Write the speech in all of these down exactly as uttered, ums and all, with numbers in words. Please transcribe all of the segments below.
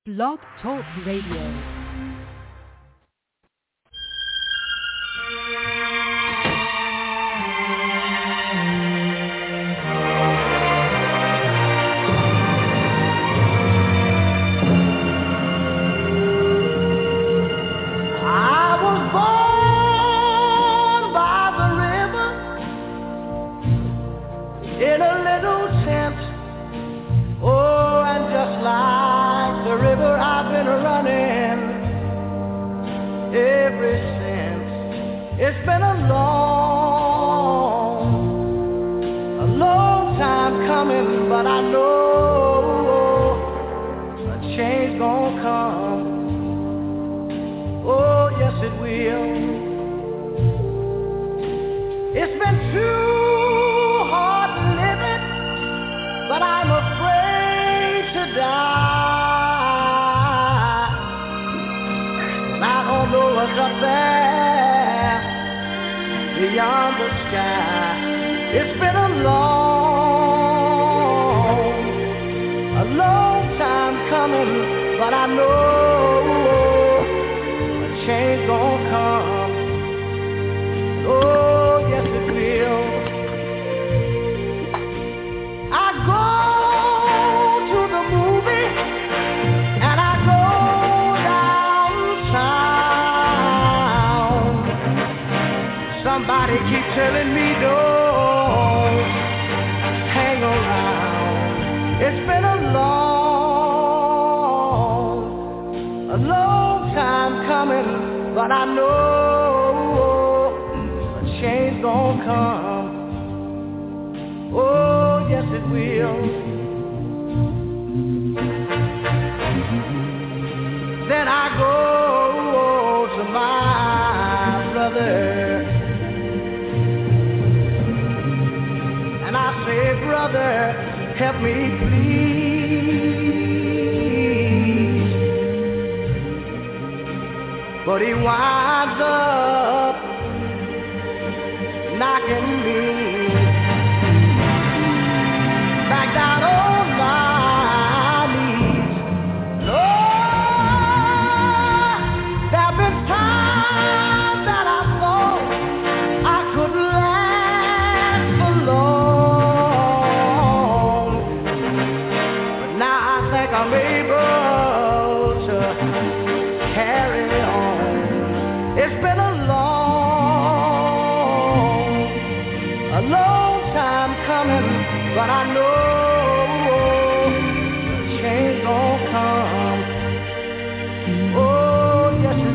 Blog Talk Radio. It's been a long, a long time coming, but I know a change gonna come. Oh, yes it will. It's been too hard living, but I'm afraid to die. I don't know what's up there beyond the sky. It's been a long, a long time coming, but I know a change gonna come. Oh, yes it will. I go to the movie and I go downtown. Somebody keep telling me don't hang around. It's been a long, a long time coming, but I know a change gonna come. Oh, yes it will. Then I go to my brother. Say, brother, help me please. But he winds up knocking me back down on my knees. Lord, there have been times that I thought I could last for long. I'm able to carry on. It's been a long, a long time coming, but I know a change gonna come. Oh, yes it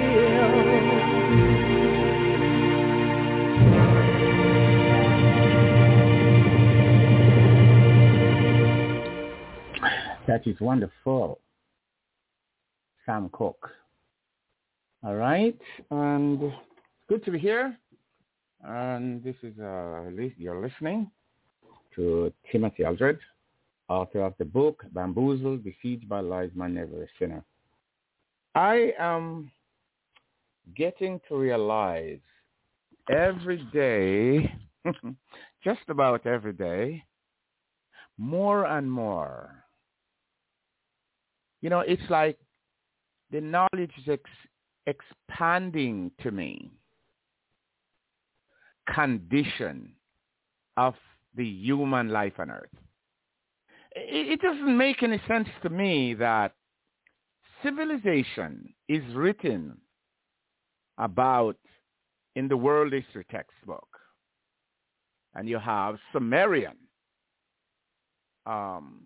That is wonderful. Sam Cooke. All right. And it's good to be here. And this is, uh, you're listening to Timothy Aldred, author of the book, Bamboozled, Besieged by Lies, Man Never a Sinner. I am getting to realize every day, just about every day, more and more, you know, it's like the knowledge is ex- expanding to me. Condition of the human life on earth. It, it doesn't make any sense to me that civilization is written about in the world history textbook. And you have Sumerian. Um,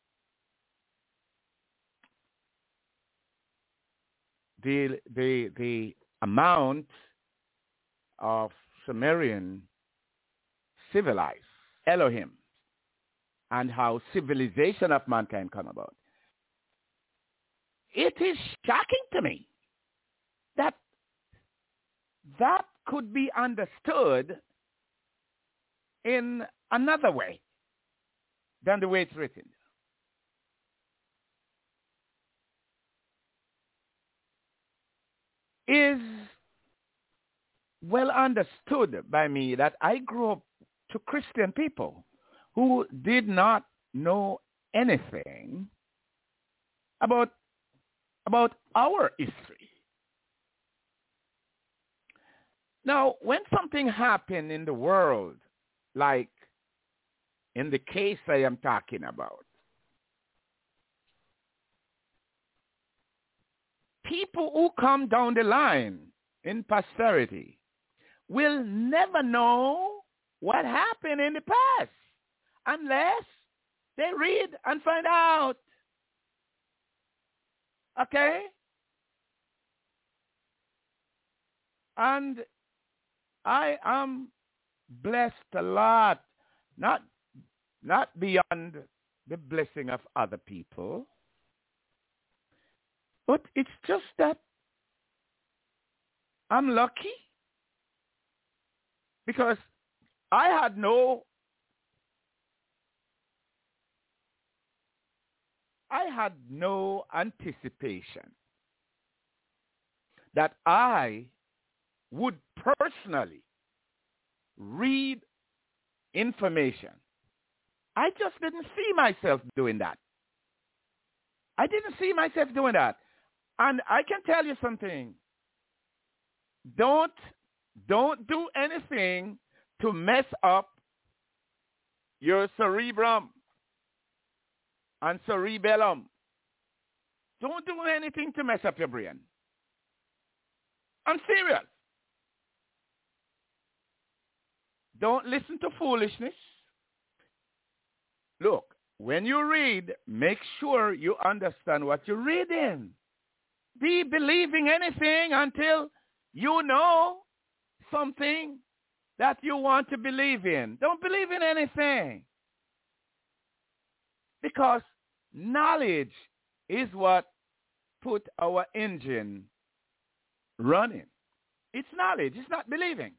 The, the the amount of Sumerian civilized Elohim and how civilization of mankind come about. It is shocking to me that that could be understood in another way than the way it's written. Is well understood by me that I grew up to Christian people who did not know anything about about our history. Now, when something happened in the world, like in the case I am talking about, people who come down the line in posterity will never know what happened in the past unless they read and find out. Okay? And I am blessed a lot, not, not beyond the blessing of other people, but it's just that I'm lucky because I had no I had no anticipation that I would personally read information. I just didn't see myself doing that. I didn't see myself doing that. And I can tell you something. Don't, don't do anything to mess up your cerebrum and cerebellum. Don't do anything to mess up your brain. I'm serious. Don't listen to foolishness. Look, when you read, make sure you understand what you're reading. Be believing anything until you know something that you want to believe in. Don't believe in anything. Because knowledge is what put our engine running. It's knowledge. It's not believing.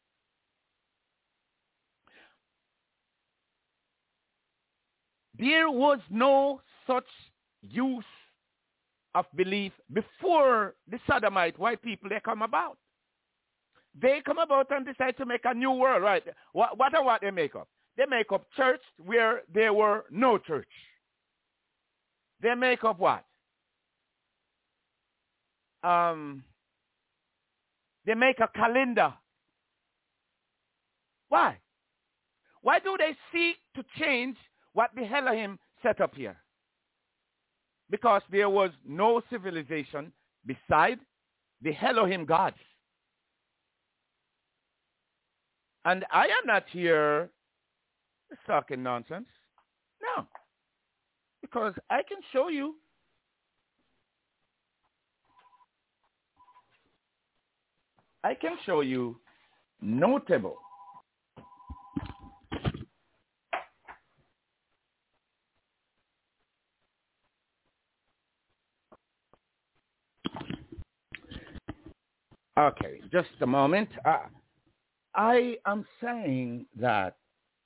There was no such use of belief before the Sodomite white people, they come about. They come about and decide to make a new world, right? What, what are what they make up? They make up church where there were no church. They make up what? Um, they make a calendar. Why? Why do they seek to change what the Elohim set up here? Because there was no civilization beside the Elohim gods. And I am not here talking nonsense. No. Because I can show you. I can show you notable Okay, just a moment. Uh, I am saying that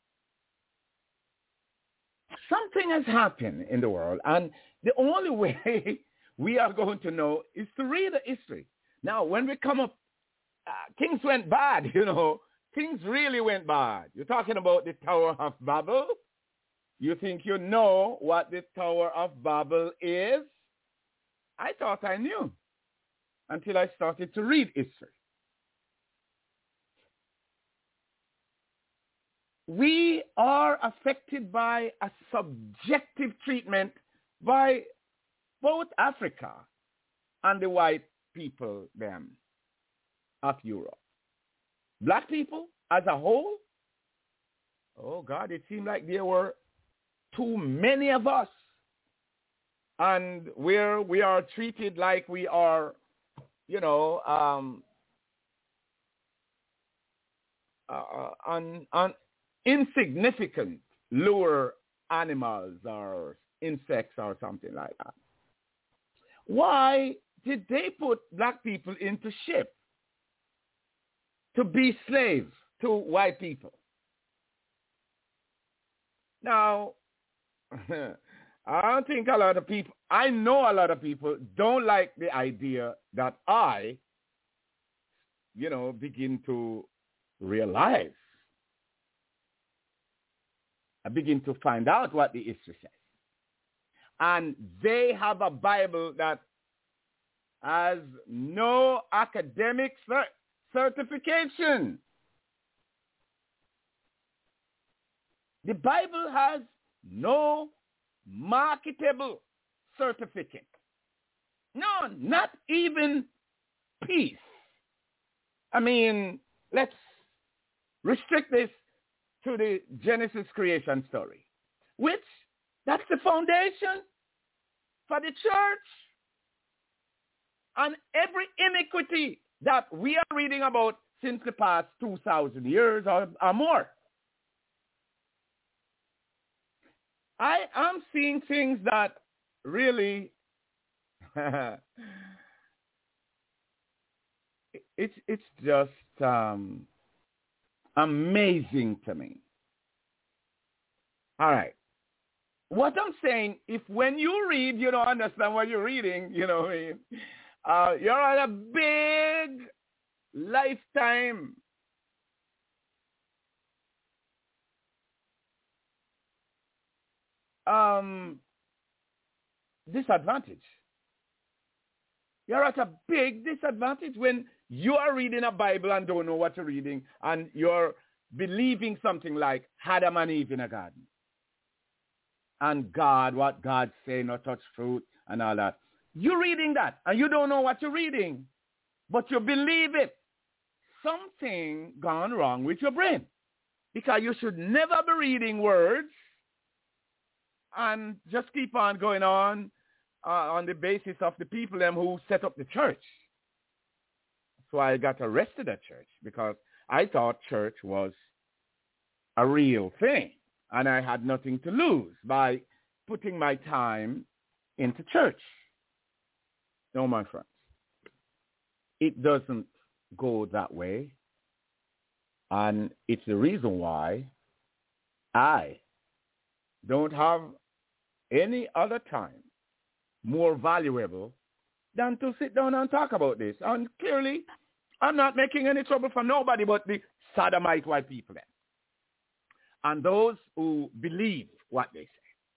something has happened in the world, and the only way we are going to know is to read the history. Now, when we come up, uh, things went bad, you know. Things really went bad. You're talking about the Tower of Babel. You think you know what the Tower of Babel is? I thought I knew until I started to read history. We are affected by a subjective treatment by both Africa and the white people, them, of Europe. Black people as a whole, oh God, it seemed like there were too many of us. And where we are treated like we are, you know, um, uh, un, un, insignificant lower animals or insects or something like that. Why did they put black people into ship to be slaves to white people? Now, I don't think a lot of people, I know a lot of people don't like the idea that I, you know, begin to realize. I begin to find out what the history says. And they have a Bible that has no academic cer- certification. The Bible has no marketable certificate. No, not even peace. I mean, let's restrict this to the Genesis creation story, which that's the foundation for the church. And every iniquity that we are reading about since the past two thousand years or, or more. I am seeing things that really it's it's just um, amazing to me. All right. What I'm saying, if when you read, you don't understand what you're reading, you know, uh, you're on a big lifetime um, disadvantage. You're at a big disadvantage when you are reading a Bible and don't know what you're reading, and you're believing something like Adam and Eve in a garden. And God, what God say, not touch fruit and all that. You're reading that, and you don't know what you're reading, but you believe it. Something gone wrong with your brain, because you should never be reading words and just keep on going on uh, on the basis of the people them who set up the church. So I got arrested at church because I thought church was a real thing, and I had nothing to lose by putting my time into church. No, my friends, it doesn't go that way, and it's the reason why I don't have any other time more valuable than to sit down and talk about this. And clearly, I'm not making any trouble for nobody but the sodomite white people then, and those who believe what they say.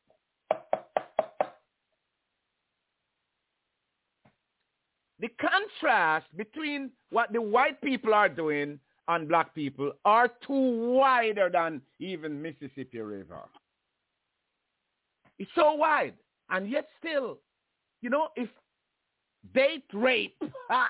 The contrast between what the white people are doing and black people are too wider than even Mississippi River. It's so wide, and yet still, you know, if date rape, I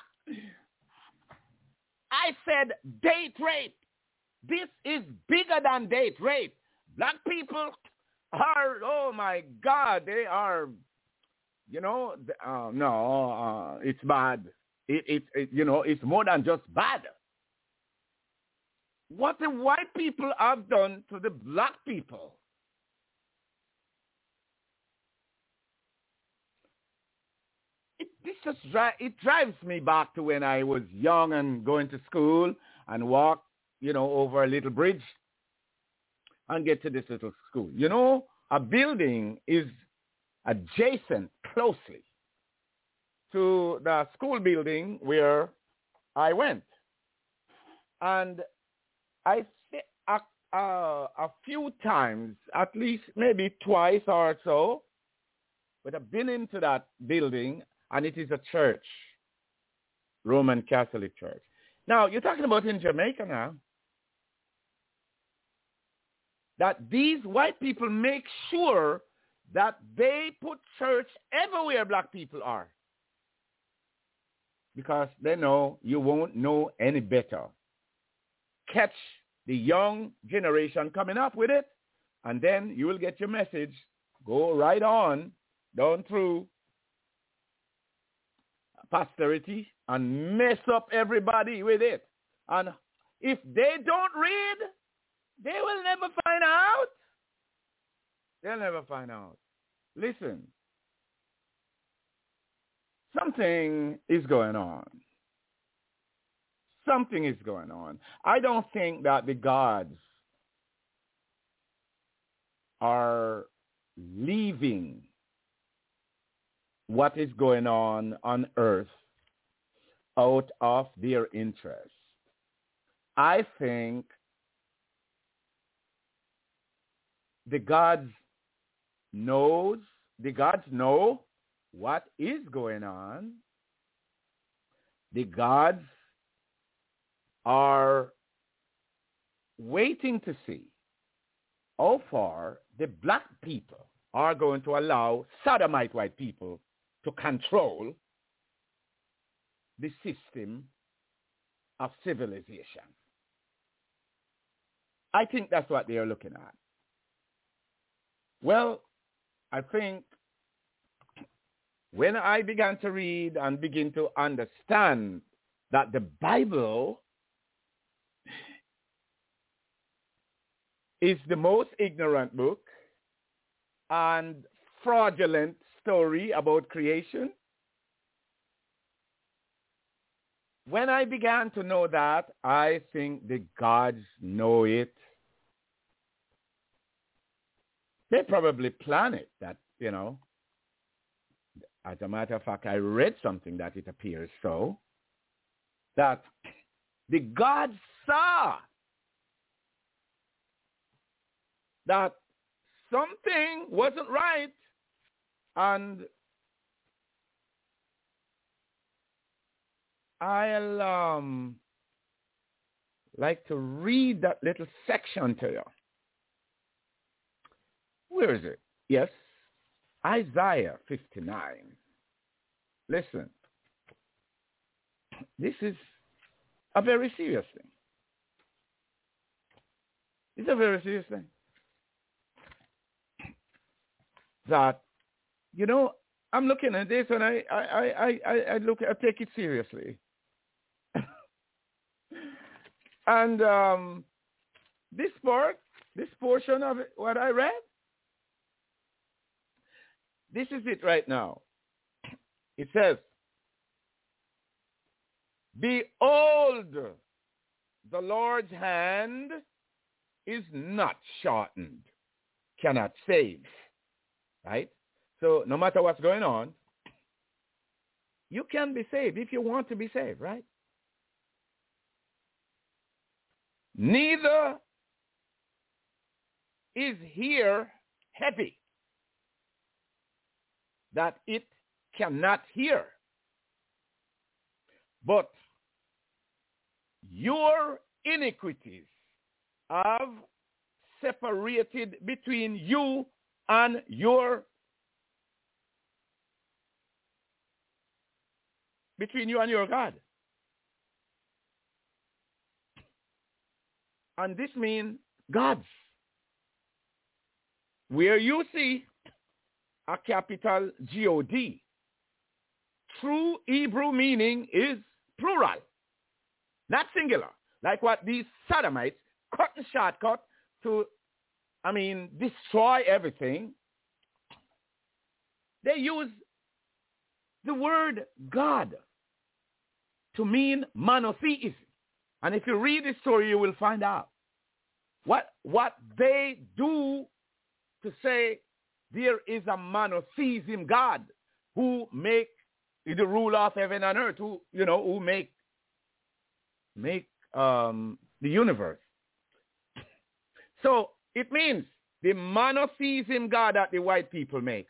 said date rape. This is bigger than date rape. Black people are, oh my God, they are, you know, uh, no, uh, it's bad. It, it, it, you know, it's more than just bad. What the white people have done to the black people, it, this just dri- it drives me back to when I was young and going to school and walk, you know, over a little bridge and get to this little school. You know, a building is adjacent closely to the school building where I went. And I think a, a, a few times, at least maybe twice or so, but I've been into that building, and it is a church, Roman Catholic church. Now, you're talking about in Jamaica now, that these white people make sure that they put church everywhere black people are, because they know you won't know any better. Catch the young generation coming up with it, and then you will get your message. Go right on down through posterity and mess up everybody with it. And if they don't read, they will never find out. They'll never find out. Listen, something is going on. Something is going on. I don't think that the gods are leaving what is going on on earth out of their interest. I think the gods knows, the gods know what is going on, the gods are waiting to see how far the black people are going to allow sodomite white people to control the system of civilization. I think that's what they are looking at. Well, I think when I began to read and begin to understand that the Bible is the most ignorant book and fraudulent story about creation, when I began to know that, I think the gods know it. They probably plan it, that, you know. As a matter of fact, I read something that it appears so, that the gods saw that something wasn't right, and I'll um, like to read that little section to you. Where is it? Yes, Isaiah fifty-nine. Listen, this is a very serious thing. It's a very serious thing. That, you know, I'm looking at this and I, I, I, I, I look, I take it seriously. And um, this part, this portion of it, what I read, this is it right now. It says, behold, the Lord's hand is not shortened, cannot save. Right? So no matter what's going on, you can be saved if you want to be saved, right? Neither is here heavy that it cannot hear. But your iniquities have separated between you and your between you and your God. And this means gods. Where you see a capital G O D, true Hebrew meaning is plural, not singular. Like what these sodomites cut and shortcut to, I mean, destroy everything. They use the word God to mean monotheism. And if you read the story, you will find out what, what they do to say there is a monotheism God who make the ruler of heaven and earth, who, you know, who make, make um, the universe. So it means the monotheism God that the white people make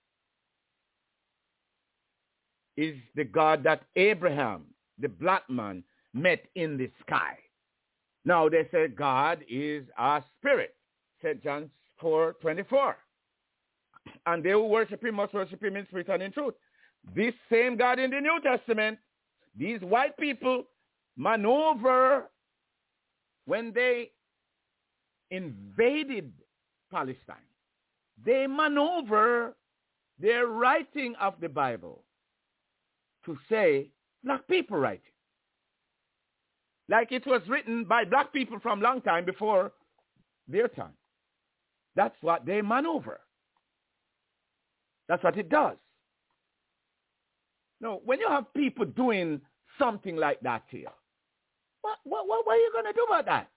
is the God that Abraham, the black man, met in the sky. Now they say God is a spirit, said John four twenty-four. And they who worship him must worship him in spirit and in truth. This same God in the New Testament, these white people maneuver when they invaded Palestine. They maneuver their writing of the Bible to say black people write it. Like it was written by black people from long time before their time. That's what they maneuver. That's what it does. Now, when you have people doing something like that here, what, what, what, what are you going to do about that?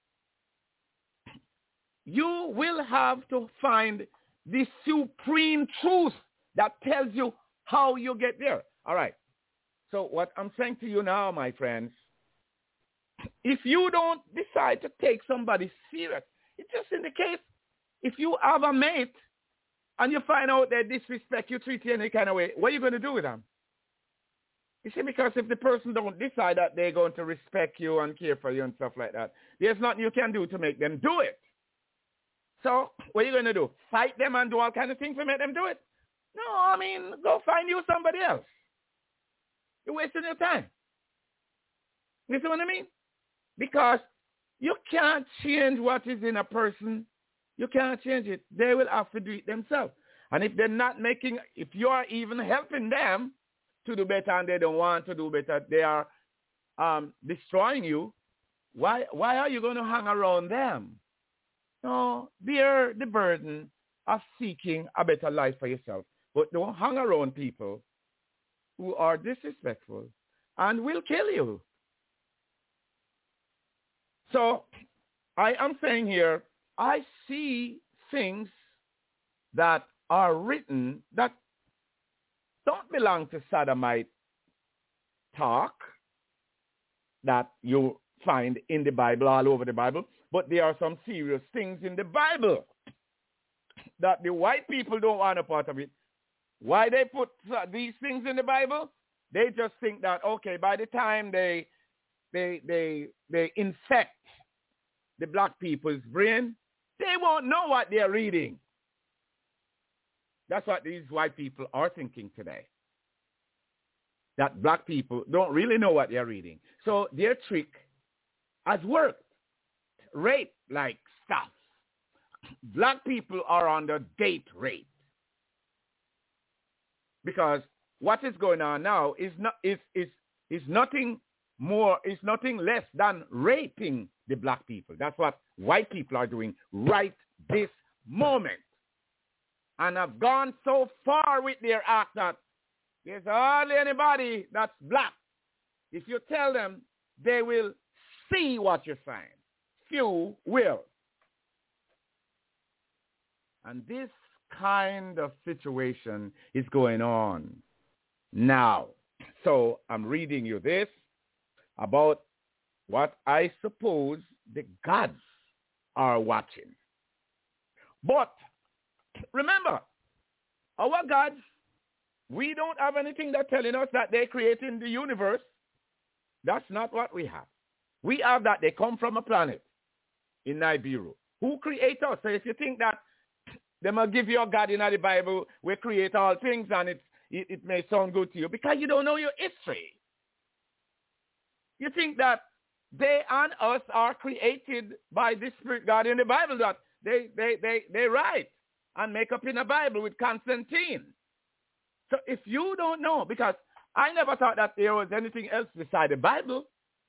You will have to find the supreme truth that tells you how you get there. All right. So what I'm saying to you now, my friends, if you don't decide to take somebody serious, it's just in the case, if you have a mate and you find out they disrespect you, treat you any kind of way, what are you going to do with them? You see, because if the person don't decide that they're going to respect you and care for you and stuff like that, there's nothing you can do to make them do it. So what are you going to do? Fight them and do all kinds of things to make them do it? No, I mean, go find you somebody else. You're wasting your time. You see what I mean? Because you can't change what is in a person. You can't change it. They will have to do it themselves. And if they're not making, if you are even helping them to do better and they don't want to do better, they are um, destroying you, why, why are you going to hang around them? No, bear the burden of seeking a better life for yourself. But don't hang around people who are disrespectful and will kill you. So I am saying here, I see things that are written that don't belong to sodomite talk that you find in the Bible, all over the Bible, but there are some serious things in the Bible that the white people don't want a part of it. Why they put these things in the Bible? They just think that, okay, by the time they they they they infect the black people's brain, they won't know what they're reading. That's what these white people are thinking today. That black people don't really know what they're reading. So their trick has worked. Rape-like stuff. Black people are under date rape. Because what is going on now is not is is is nothing more, is nothing less than raping the black people. That's what white people are doing right this moment. And have gone so far with their act that there's hardly anybody that's black. If you tell them, they will see what you're saying. Few will. And this kind of situation is going on now. So I'm reading you this about what I suppose the gods are watching. But remember, our gods, we don't have anything that's telling us that they're creating the universe. That's not what we have. We have that they come from a planet in Nibiru. Who created us? So if you think that they will give you a God in the Bible, we create all things, and it, it, it may sound good to you because you don't know your history. You think that they and us are created by this Spirit God in the Bible that they, they, they, they write and make up in the Bible with Constantine. So if you don't know, because I never thought that there was anything else beside the Bible.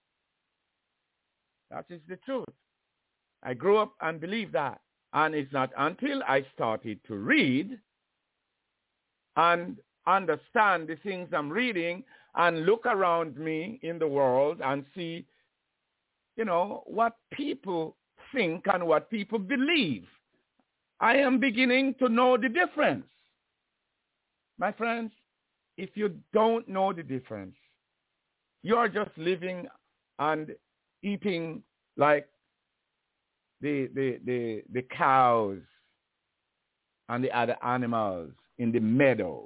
That is the truth. I grew up and believed that. And it's not until I started to read and understand the things I'm reading and look around me in the world and see, you know, what people think and what people believe. I am beginning to know the difference. My friends, if you don't know the difference, you're just living and eating like the, the, the, the cows and the other animals in the meadow.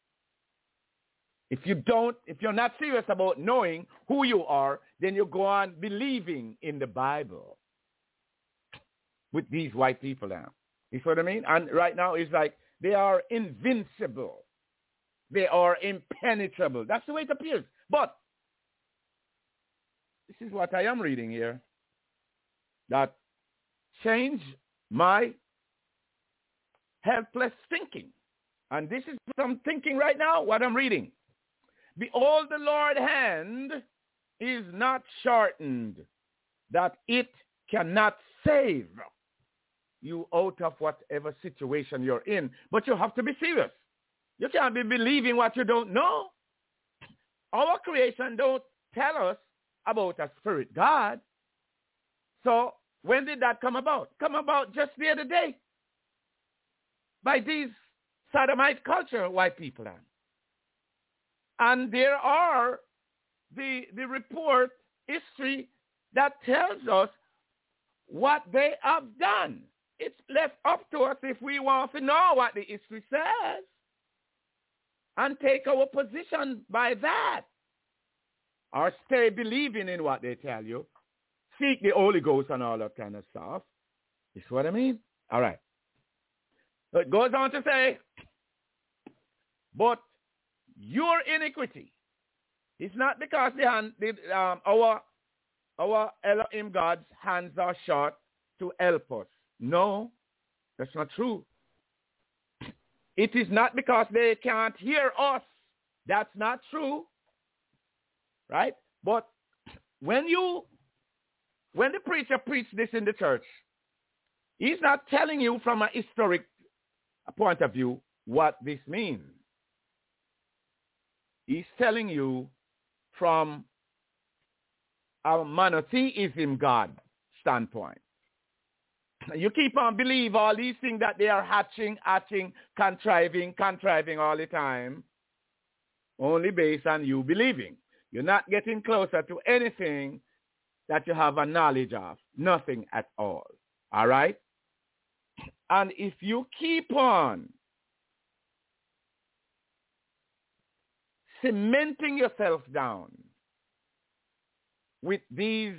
If you don't, if you're not serious about knowing who you are, then you go on believing in the Bible with these white people now. You see what I mean? And right now it's like they are invincible. They are impenetrable. That's the way it appears. But this is what I am reading here. That change my helpless thinking. And this is what I'm thinking right now, what I'm reading. Behold, the Lord's hand is not shortened, that it cannot save you out of whatever situation you're in. But you have to be serious. You can't be believing what you don't know. Our creation don't tell us about a spirit God. So when did that come about? Come about just the other day by these sodomite culture white people are. And there are the, the report, history, that tells us what they have done. It's left up to us if we want to know what the history says and take our position by that. or stay believing in what they tell you. Seek the Holy Ghost and all that kind of stuff. You see what I mean? All right. So it goes on to say, but your iniquity is not because the hand, the, um, our, our Elohim God's hands are short to help us. No, that's not true. It is not because they can't hear us. That's not true. Right? But when you, when the preacher preached this in the church, he's not telling you from a historic point of view what this means. He's telling you from a monotheism God standpoint. You keep on believe all these things that they are hatching, hatching, contriving, contriving all the time, only based on you believing. You're not getting closer to anything that you have a knowledge of. Nothing at all. All right? And if you keep on cementing yourself down with these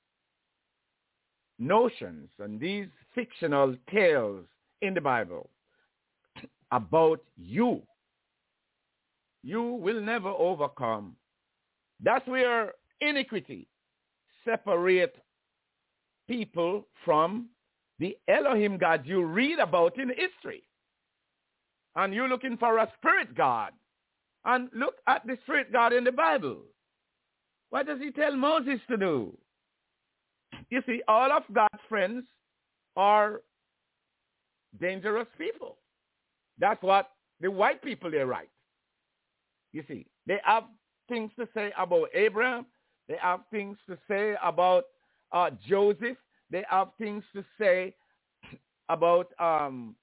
notions and these fictional tales in the Bible about you, you will never overcome. That's where iniquity separates people from the Elohim God you read about in history. And you're looking for a spirit God. And look at the spirit God in the Bible. What does he tell Moses to do? You see, all of God's friends are dangerous people. That's what the white people they write. You see, they have things to say about Abraham. They have things to say about uh, Joseph. They have things to say about um,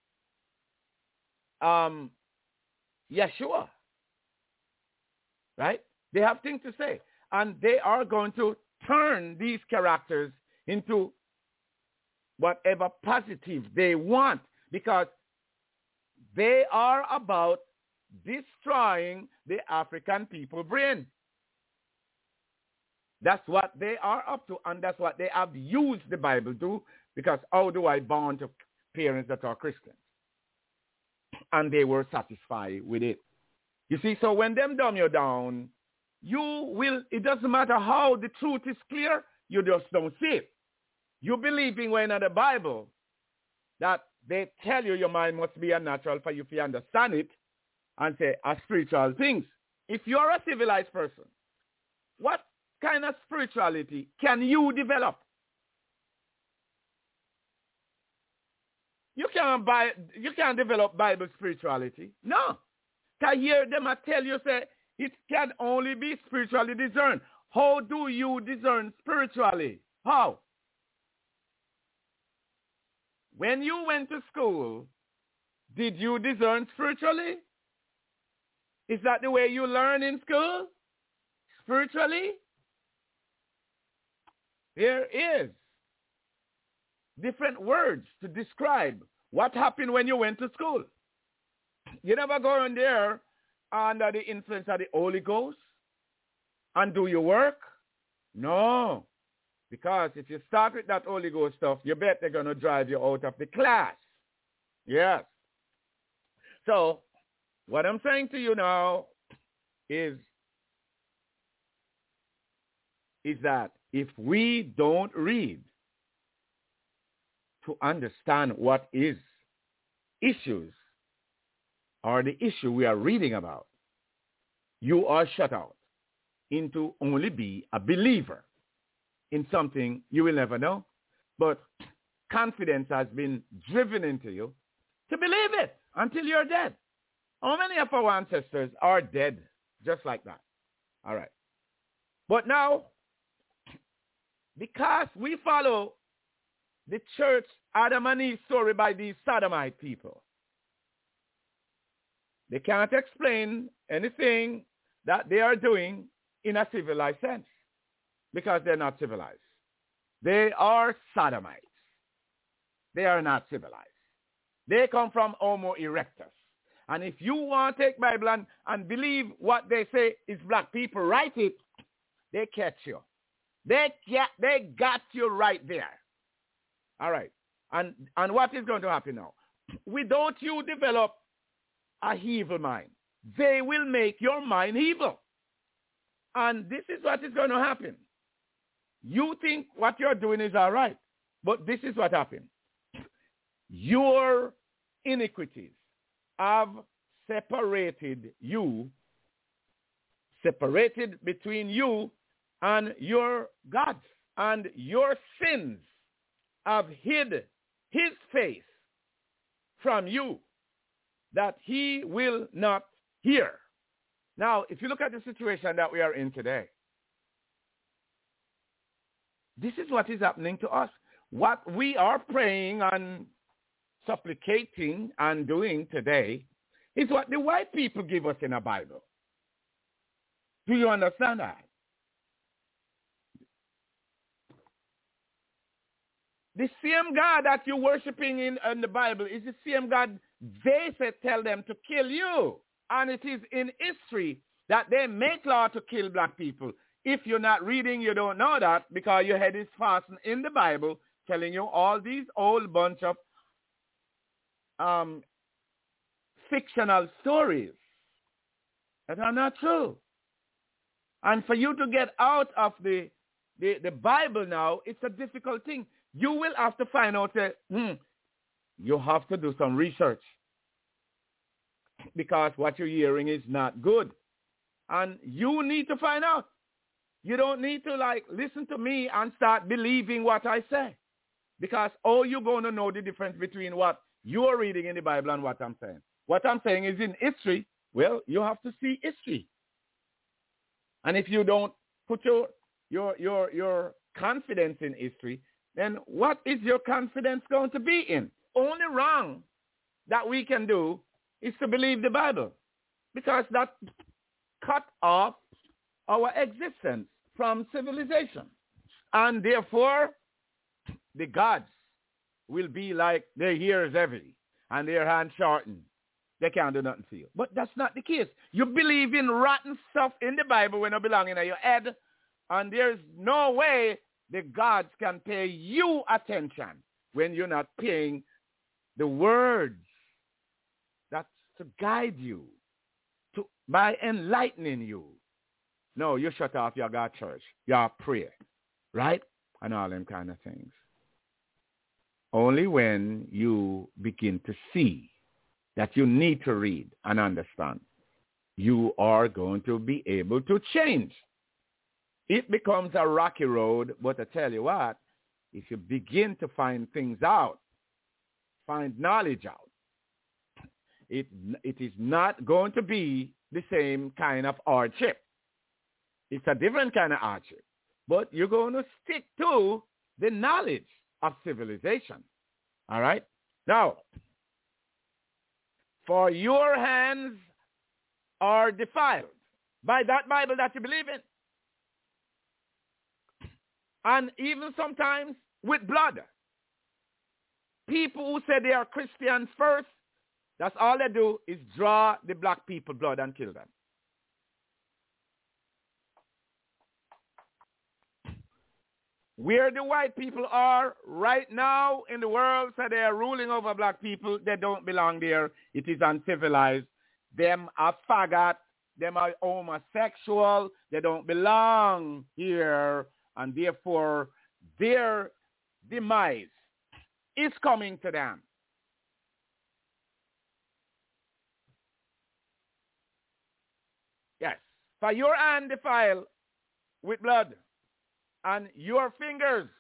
um, Yeshua. Right? They have things to say. And they are going to turn these characters into whatever positive they want, because they are about destroying the African people brain. That's what they are up to, and that's what they have used the Bible to, because how do I born to parents that are Christians? And they were satisfied with it. You see, so when them dumb you down, you will, it doesn't matter how the truth is clear, you just don't see it. You believing when in the Bible that they tell you your mind must be a natural for you to understand it and say a spiritual things. If you're a civilized person, what kind of spirituality can you develop? You can't buy, you can't develop Bible spirituality. No. Can hear them I tell you say it can only be spiritually discerned. How do you discern spiritually? How? When you went to school, did you discern spiritually? Is that the way you learn in school? Spiritually? There is different words to describe what happened when you went to school. You never go in there under the influence of the Holy Ghost and do your work? No. Because if you start with that Holy Ghost stuff, you bet they're going to drive you out of the class. Yes. So, what I'm saying to you now is, is that if we don't read to understand what is issues or the issue we are reading about, you are shut out into only be a believer in something you will never know. But confidence has been driven into you to believe it until you're dead. How many of our ancestors are dead just like that? All right. But now, because we follow the church Adam and Eve story by these sodomite people, they can't explain anything that they are doing in a civilized sense because they're not civilized. They are sodomites. They are not civilized. They come from Homo erectus. And if you want to take Bible and, and believe what they say is black people, write it. they catch you. They get, they got you right there. All right. And, and what is going to happen now? Without you develop a evil mind, they will make your mind evil. And this is what is going to happen. You think what you're doing is all right, but this is what happened. Your iniquities have separated you, separated between you and your God. And your sins have hid his face from you, that he will not hear. Now, if you look at the situation that we are in today, this is what is happening to us. What we are praying and supplicating and doing today is what the white people give us in the Bible. Do you understand that? The same God that you're worshiping in, in the Bible is the same God they said tell them to kill you. And it is in history that they make law to kill black people. If you're not reading, you don't know that, because your head is fastened in the Bible telling you all these old bunch of um, fictional stories that are not true. And for you to get out of the, the, the Bible now, it's a difficult thing. You will have to find out that hmm, you have to do some research, because what you're hearing is not good. And you need to find out. You don't need to like listen to me and start believing what I say, because how you going to know the difference between what you're reading in the Bible and what I'm saying? What I'm saying is in history. Well, you have to see history. And if you don't put your your your your confidence in history, then what is your confidence going to be in? Only wrong that we can do is to believe the Bible, because that cut off our existence from civilization. And therefore, the gods will be like their ears heavy and their hands shortened. They can't do nothing for you. But that's not the case. You believe in rotten stuff in the Bible when it belongs in your head, and there's no way the gods can pay you attention when you're not paying the words that's to guide you, to by enlightening you. No, you shut off your God church, your prayer, right? And all them kind of things. Only when you begin to see that you need to read and understand, you are going to be able to change. It becomes a rocky road, but I tell you what, if you begin to find things out, find knowledge out, it, it is not going to be the same kind of hardship. It's a different kind of hardship, but you're going to stick to the knowledge of civilization. All right? Now, for your hands are defiled by that Bible that you believe in. And even sometimes with blood. People who say they are Christians first, that's all they do is draw the black people blood and kill them. Where the white people are right now in the world, so they are ruling over black people, they don't belong there. It is uncivilized. Them are faggot. Them are homosexual. They don't belong here. And therefore, their demise is coming to them. Yes. For your hand defiled with blood, and your fingers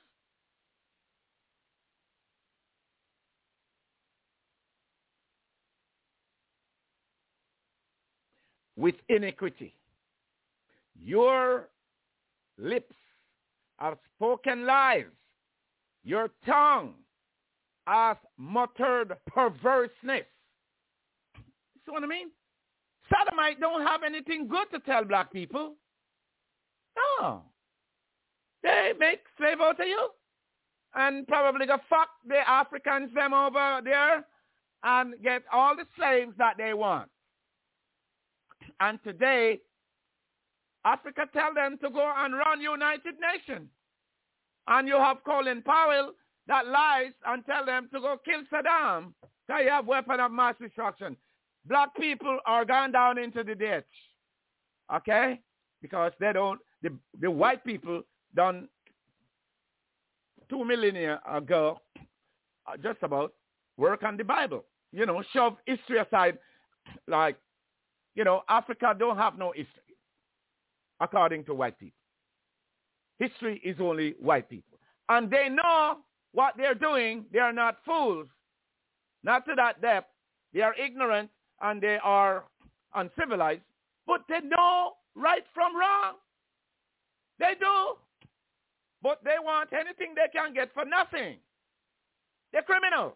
with iniquity. Your lips have spoken lies. Your tongue has muttered perverseness. See what I mean? Sodomite don't have anything good to tell black people. No. They make slave out of you and probably go fuck the Africans them over there and get all the slaves that they want. And today, Africa tell them to go and run United Nations. And you have Colin Powell that lies and tell them to go kill Saddam because you have weapon of mass destruction. Black people are gone down into the ditch. Okay? Because they don't, the, the white people done two millennia ago, uh, just about, work on the Bible. You know, shove history aside, like, you know, Africa don't have no history, according to white people. History is only white people. And they know what they're doing. They are not fools. Not to that depth. They are ignorant and they are uncivilized. But they know right from wrong. They do. But they want anything they can get for nothing. They're criminals.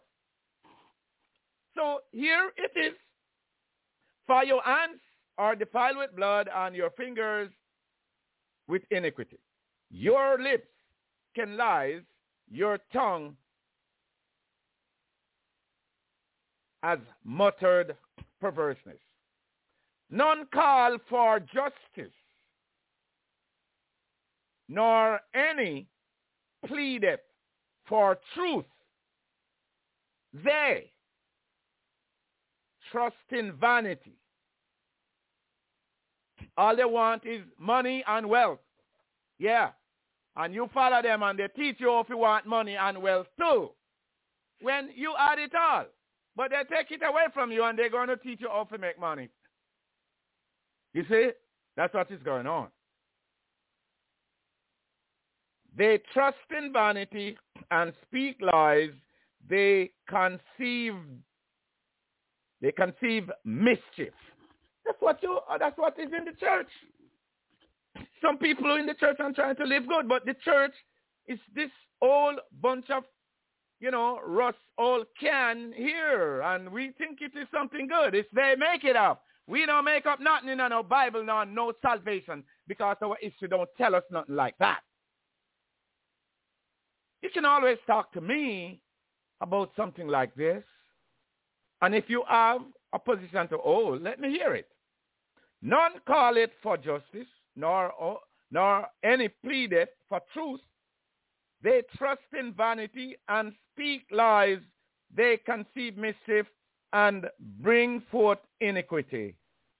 So here it is. For your hands are defiled with blood and your fingers with iniquity. Your lips can lies, your tongue as muttered perverseness. None call for justice, nor any pleadeth for truth. They trust in vanity. All they want is money and wealth. Yeah. And you follow them and they teach you if you want money and wealth too. When you add it all. But they take it away from you and they're going to teach you how to make money. You see? That's what is going on. They trust in vanity and speak lies. They conceive They conceive mischief. That's what you. That's what is in the church. Some people in the church are trying to live good, but the church is this whole bunch of, you know, rust old can here, and we think it is something good. It's they make it up. We don't make up nothing in no Bible, nor no salvation, because our history don't tell us nothing like that. You can always talk to me about something like this. And if you have a position to hold, let me hear it. None call it for justice, nor, nor any pleadeth for truth. They trust in vanity and speak lies. They conceive mischief and bring forth iniquity.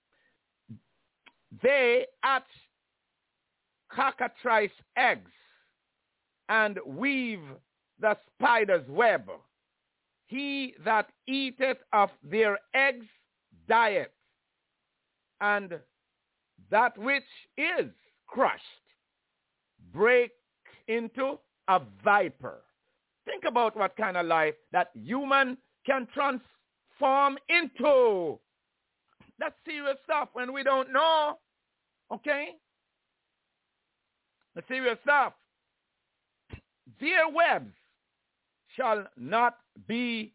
They hatch cockatrice eggs and weave the spider's web. He that eateth of their eggs dieth, and that which is crushed break into a viper. Think about what kind of life that human can transform into. That's serious stuff when we don't know. Okay? The serious stuff. Their webs shall not be,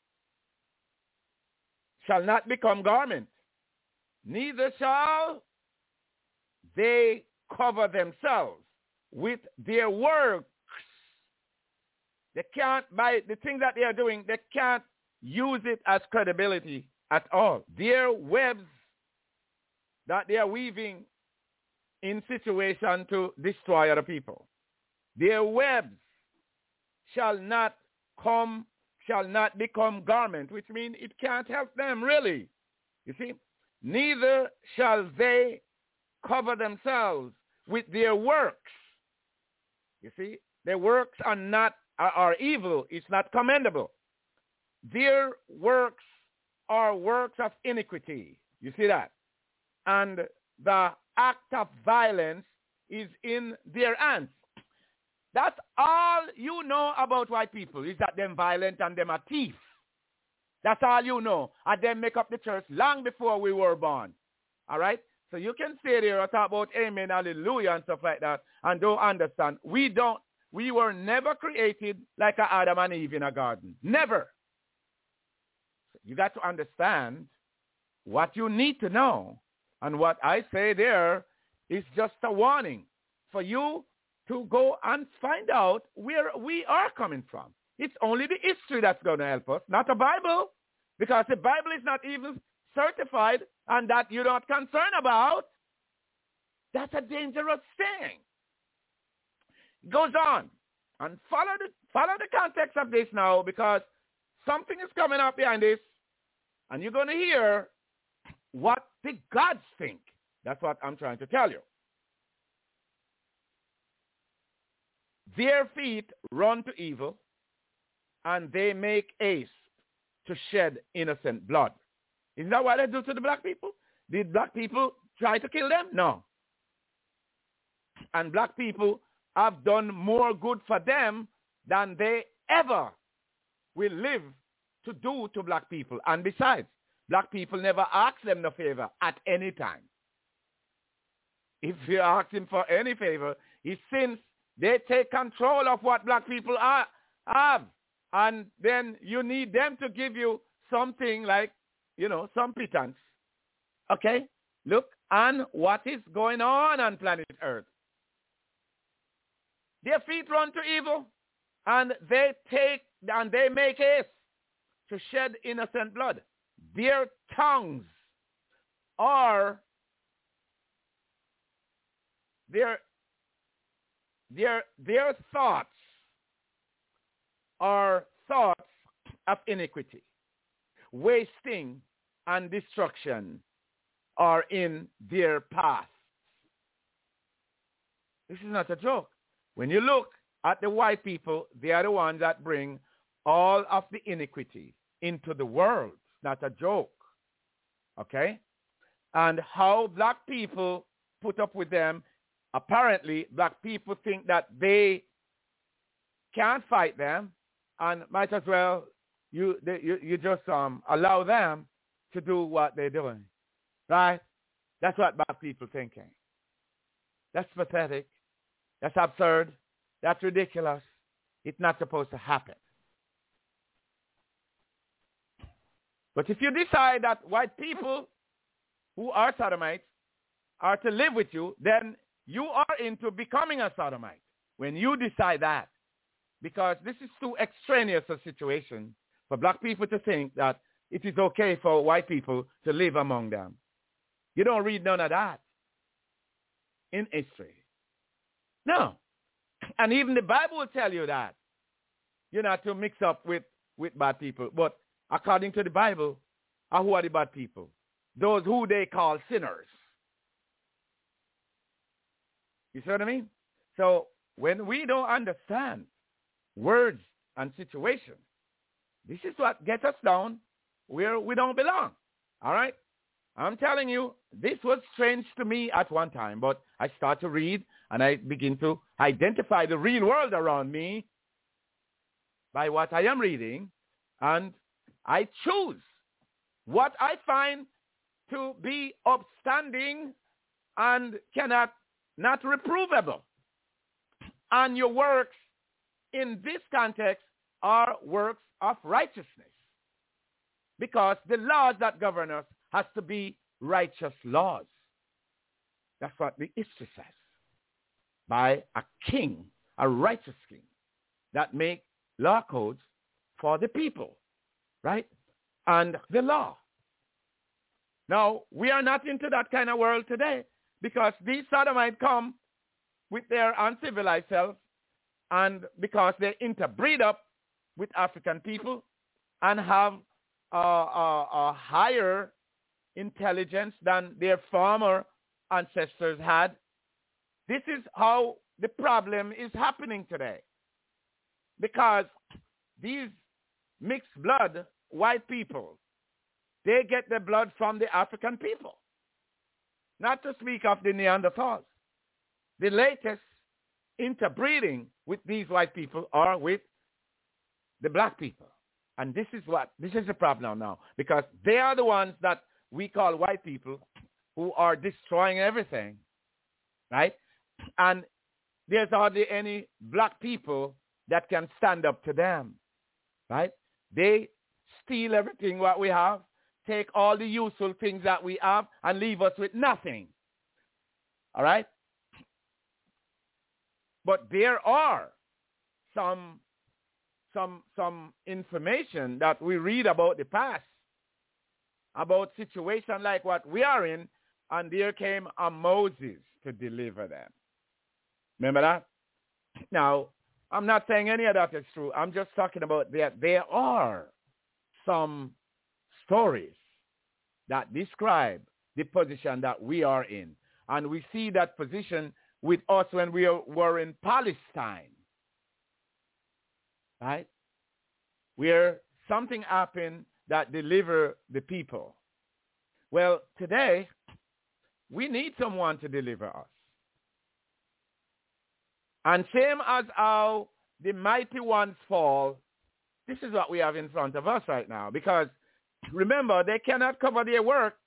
shall not become garment, neither shall they cover themselves with their works. They can't, by the thing that they are doing, they can't use it as credibility at all. Their webs that they are weaving in situation to destroy other people. Their webs shall not come, shall not become garment, which means it can't help them really. You see? Neither shall they cover themselves with their works. You see? Their works are not, are, are evil. It's not commendable. Their works are works of iniquity. You see that? And the act of violence is in their hands. That's all you know about white people, is that them violent and them are thief. That's all you know. And them make up the church long before we were born. All right? So you can say there or talk about amen, hallelujah, and stuff like that, and don't understand. We don't, we were never created like a Adam and Eve in a garden. Never. You got to understand what you need to know. And what I say there is just a warning for you to go and find out where we are coming from. It's only the history that's going to help us, not the Bible, because the Bible is not even certified, and that you're not concerned about. That's That's a dangerous thing. It goes on. And follow the, follow the context of this now, because something is coming up behind this, and you're going to hear what the gods think. That's what I'm trying to tell you. Their feet run to evil, and they make haste to shed innocent blood. Isn't that what they do to the black people? Did black people try to kill them? No. And black people have done more good for them than they ever will live to do to black people. And besides, black people never ask them no favor at any time. If you ask him for any favor, it's since they take control of what black people are, have. And then you need them to give you something like, you know, some pittance. Okay? Look on what is going on on planet Earth. Their feet run to evil, and they take and they make haste to shed innocent blood. Their tongues are their their their thoughts are thoughts of iniquity. Wasting and destruction are in their path. This is not a joke. When you look at the white people, they are the ones that bring all of the iniquity into the world. It's not a joke. Okay? And how black people put up with them, apparently black people think that they can't fight them and might as well you they, you, you just um allow them to do what they're doing. Right? That's what black people thinking. That's pathetic. That's absurd. That's ridiculous. It's not supposed to happen. But if you decide that white people who are sodomites are to live with you, then you are into becoming a sodomite when you decide that. Because this is too extraneous a situation for black people to think that it is okay for white people to live among them. You don't read none of that in history. No. And even the Bible will tell you that. You're not to mix up with, with bad people. But according to the Bible, uh, who are the bad people? Those who they call sinners. You see what I mean? So when we don't understand words and situations, this is what gets us down where we don't belong. All right? I'm telling you, this was strange to me at one time, but I start to read and I begin to identify the real world around me by what I am reading, and I choose what I find to be upstanding and cannot not reprovable. And your works in this context are works of righteousness, because the laws that govern us has to be righteous laws. That's what the history says. By a king, a righteous king, that make law codes for the people, right? And the law. Now, we are not into that kind of world today, because these sodomites come with their uncivilized self, and because they interbreed up with African people and have a, a, a higher intelligence than their former ancestors had. This is how the problem is happening today. Because these mixed blood white people, they get their blood from the African people. Not to speak of the Neanderthals. The latest interbreeding with these white people are with the black people. And this is what, this is the problem now. Because they are the ones that we call white people who are destroying everything, right? And there's hardly any black people that can stand up to them, right? They steal everything what we have, take all the useful things that we have, and leave us with nothing, all right? But there are some, some, some information that we read about the past, about situation like what we are in, and there came a Moses. to deliver them. Remember that? Now, I'm not saying any of that is true. I'm just talking about that there are some stories that describe the position that we are in. And we see that position with us when we were in Palestine. Right? Where something happened that delivered the people. Well, today, we need someone to deliver us. And same as how the mighty ones fall, this is what we have in front of us right now. Because remember, they cannot cover their works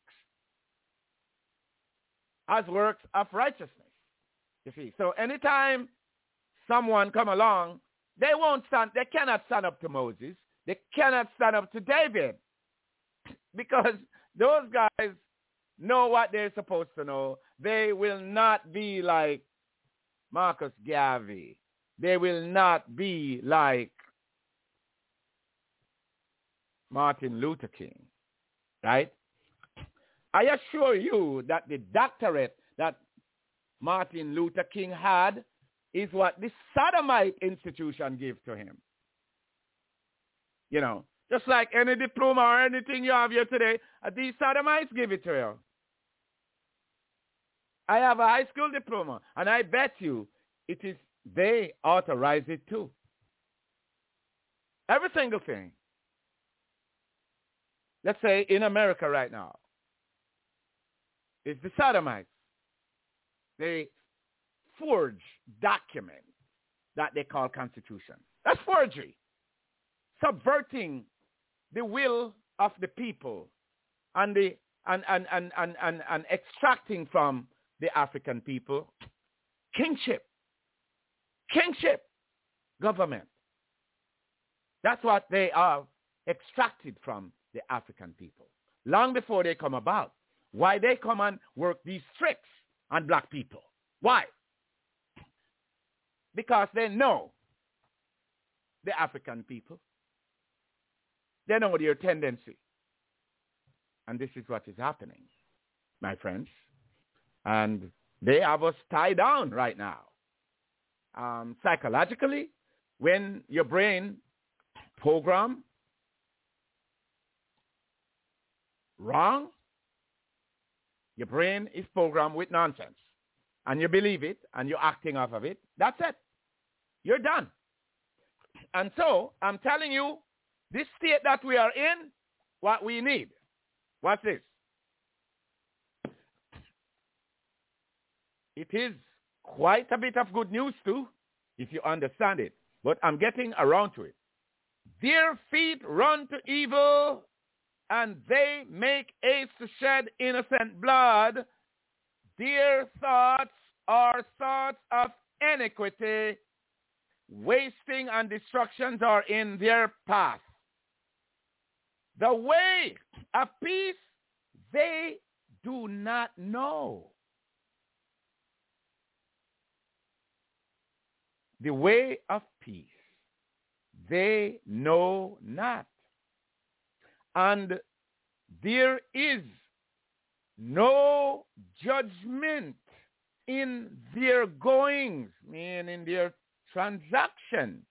as works of righteousness. You see, so anytime someone come along, they won't stand, they cannot stand up to Moses. They cannot stand up to David. Because those guys know what they're supposed to know. They will not be like Marcus Garvey. They will not be like Martin Luther King. Right? I assure you that the doctorate that Martin Luther King had is what the Sodomite institution gave to him. You know, just like any diploma or anything you have here today, these Sodomites give it to you. I have a high school diploma, and I bet you it is, they authorize it too. Every single thing. Let's say in America right now, it's the Sodomites. They forge documents that they call Constitution. That's forgery. Subverting the will of the people and the and and, and, and, and, and extracting from the African people kingship. Kingship government. That's what they are extracted from the African people. Long before they come about. Why they come and work these tricks on black people? Why? Because they know the African people. They know their tendency. And this is what is happening, my friends. And they have us tied down right now. Um, psychologically, when your brain program wrong, your brain is programmed with nonsense. And you believe it, and you're acting off of it. That's it. You're done. And so, I'm telling you, this state that we are in, what we need. What's this? It is quite a bit of good news too, if you understand it. But I'm getting around to it. Their feet run to evil, and they make haste to shed innocent blood. Their thoughts are thoughts of iniquity. Wasting and destructions are in their path. The way of peace they do not know. The way of peace they know not. And there is no judgment in their goings, meaning in their transaction.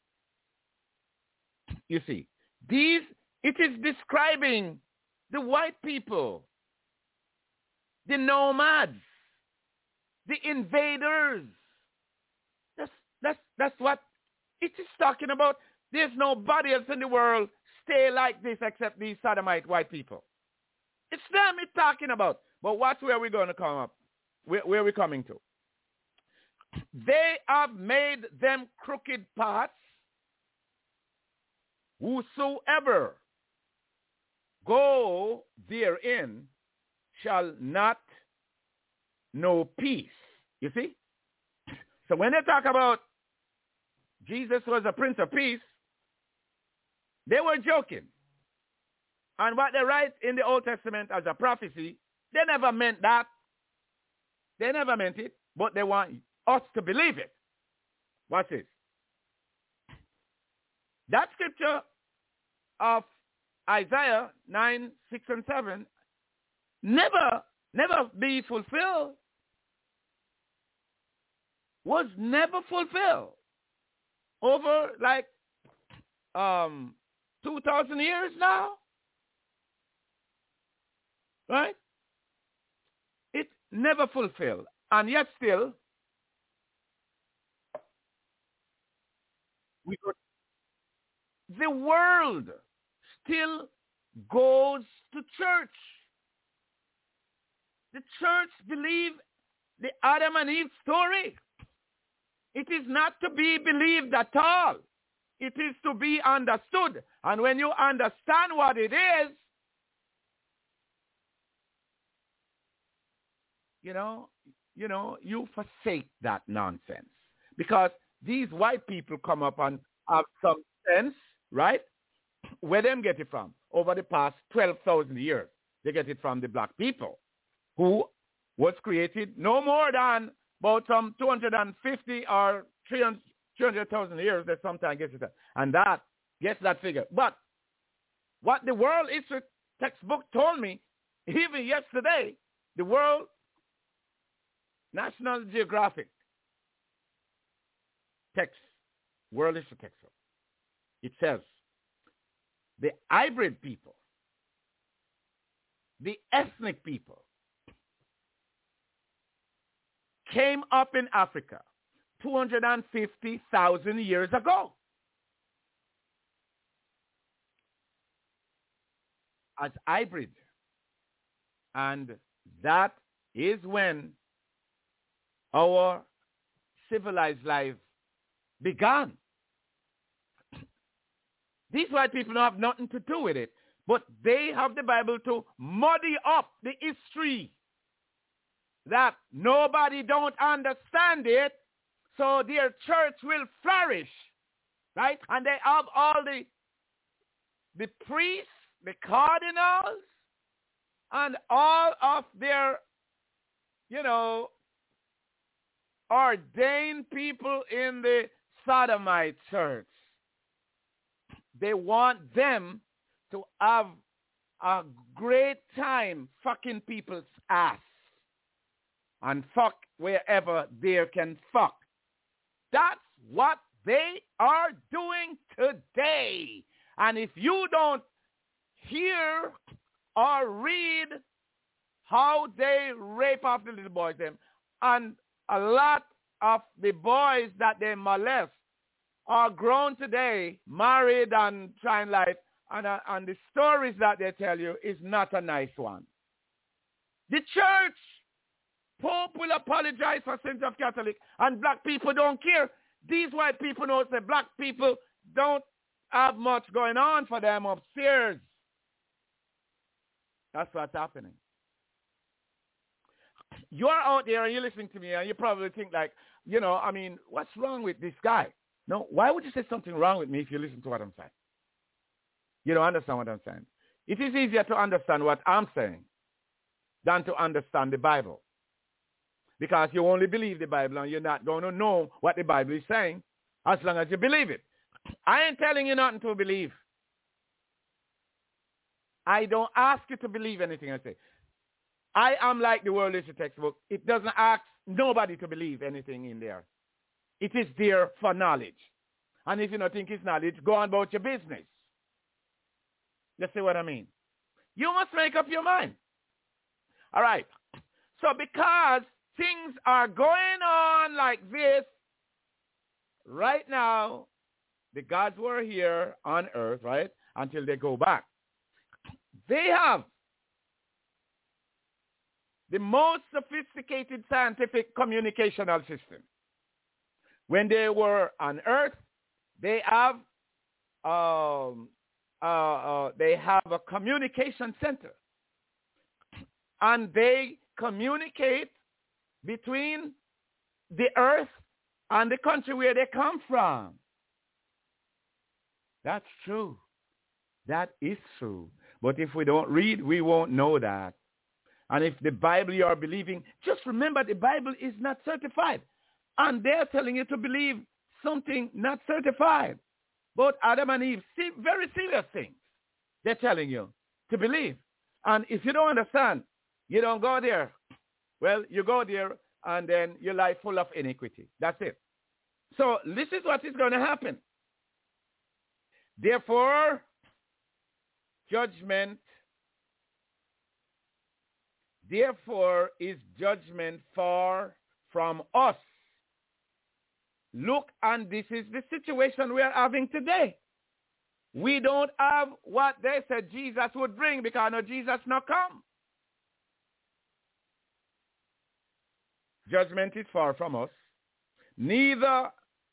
You see, these, it is describing the white people, the nomads, the invaders. That's, that's, that's what it is talking about. There's nobody else in the world stay like this except these sodomite white people. It's them it's talking about. But watch where we're going to come up. Where, where are we coming to? They have made them crooked paths. Whosoever go therein shall not know peace. You see? So when they talk about Jesus was a Prince of Peace, they were joking. And what they write in the Old Testament as a prophecy, they never meant that. They never meant it, but they want us to believe it. Watch this. That scripture of Isaiah nine, six, and seven never, never be fulfilled. was never fulfilled over like um, two thousand years now. Right? It never fulfilled. And yet still, we got, the world still goes to church. The church believe the Adam and Eve story. It is not to be believed at all. It is to be understood. And when you understand what it is, you know, you know, you forsake that nonsense. Because these white people come up and have some sense, right? Where them get it from? Over the past twelve thousand years. They get it from the black people, who was created no more than about some two hundred fifty or three hundred thousand years. That sometimes gets it. And that gets that figure. But what the world history textbook told me, even yesterday, the world National Geographic text, world history textbook, it says the hybrid people, the ethnic people, came up in Africa two hundred fifty thousand years ago as hybrid. And that is when our civilized life began. These white people don't have nothing to do with it, but they have the Bible to muddy up the history that nobody don't understand it, so their church will flourish, right? And they have all the the priests, the cardinals, and all of their, you know, ordained people in the Sodomite church. They want them to have a great time fucking people's ass and fuck wherever they can fuck. That's what they are doing today. And if you don't hear or read how they rape off the little boys, them, and a lot of the boys that they molest are grown today, married and trying life, and, uh, and the stories that they tell you is not a nice one. The church, Pope will apologize for sins of Catholic, and black people don't care. These white people know that black people don't have much going on for them upstairs. That's what's happening. You're out there and you're listening to me and you probably think like, you know, I mean, what's wrong with this guy? No, why would you say something wrong with me if you listen to what I'm saying? You don't understand what I'm saying. It is easier to understand what I'm saying than to understand the Bible. Because you only believe the Bible and you're not going to know what the Bible is saying as long as you believe it. I ain't telling you nothing to believe. I don't ask you to believe anything I say. I am like the world history textbook. It doesn't ask nobody to believe anything in there. It is there for knowledge. And if you don't think it's knowledge, go on about your business. You see what I mean? You must make up your mind. All right. So because things are going on like this right now, the gods were here on earth, right, until they go back. They have the most sophisticated scientific communicational system. When they were on earth, they have um, uh, uh, they have a communication center, and they communicate between the earth and the country where they come from. That's true. That is true. But if we don't read, we won't know that. And if the Bible you are believing, just remember the Bible is not certified. And they're telling you to believe something not certified. Both Adam and Eve, see, very serious things they're telling you to believe. And if you don't understand, you don't go there. Well, you go there and then your life full of iniquity. That's it. So this is what is going to happen. Therefore, judgment, therefore is judgment far from us. Look, and this is the situation we are having today. We don't have what they said Jesus would bring because no Jesus not come. Judgment is far from us. Neither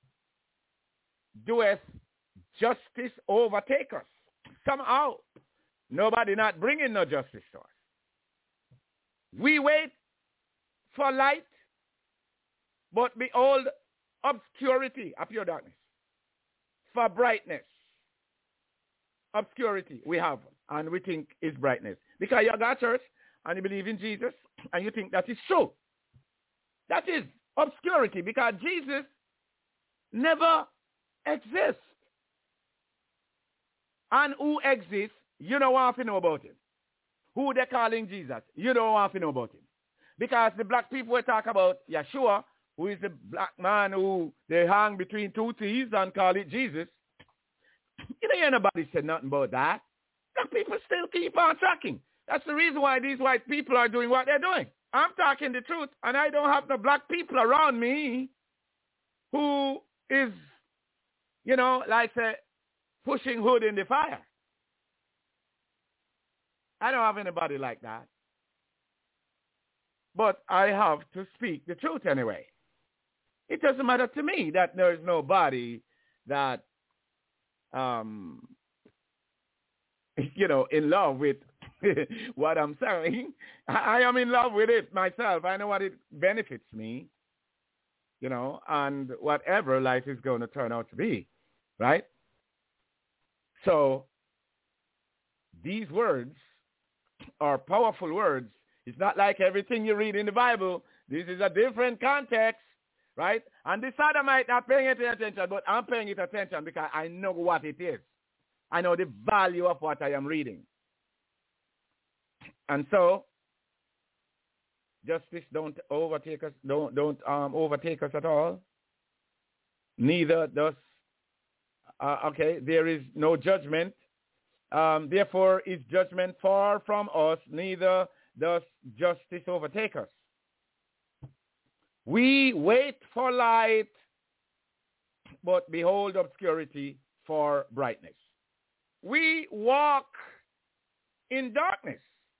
doeth justice overtake us. Somehow, nobody not bringing no justice to us. We wait for light, but behold, obscurity, appear darkness. For brightness, obscurity we have, and we think is brightness. Because you got church, and you believe in Jesus, and you think that is true. That is obscurity, because Jesus never exists. And who exists, you don't want to know about him. Who they're calling Jesus, you don't want to know about him. Because the black people will talk about Yeshua, who is the black man who they hang between two thieves and call it Jesus. You don't hear nobody say nothing about that. Black people still keep on talking. That's the reason why these white people are doing what they're doing. I'm talking the truth, and I don't have no black people around me who is, you know, like say, pushing wood in the fire. I don't have anybody like that. But I have to speak the truth anyway. It doesn't matter to me that there is nobody that, um, you know, in love with what I'm saying. I am in love with it myself. I know what it benefits me, you know, and whatever life is going to turn out to be, right? So these words are powerful words. It's not like everything you read in the Bible. This is a different context, right? And this other might not paying it attention, but I'm paying it attention because I know what it is. I know the value of what I am reading. And so, justice don't overtake us, don't don't um, overtake us at all. Neither does, uh, okay, there is no judgment. Um, therefore, is judgment far from us, neither does justice overtake us. We wait for light, but behold obscurity for brightness. We walk in darkness.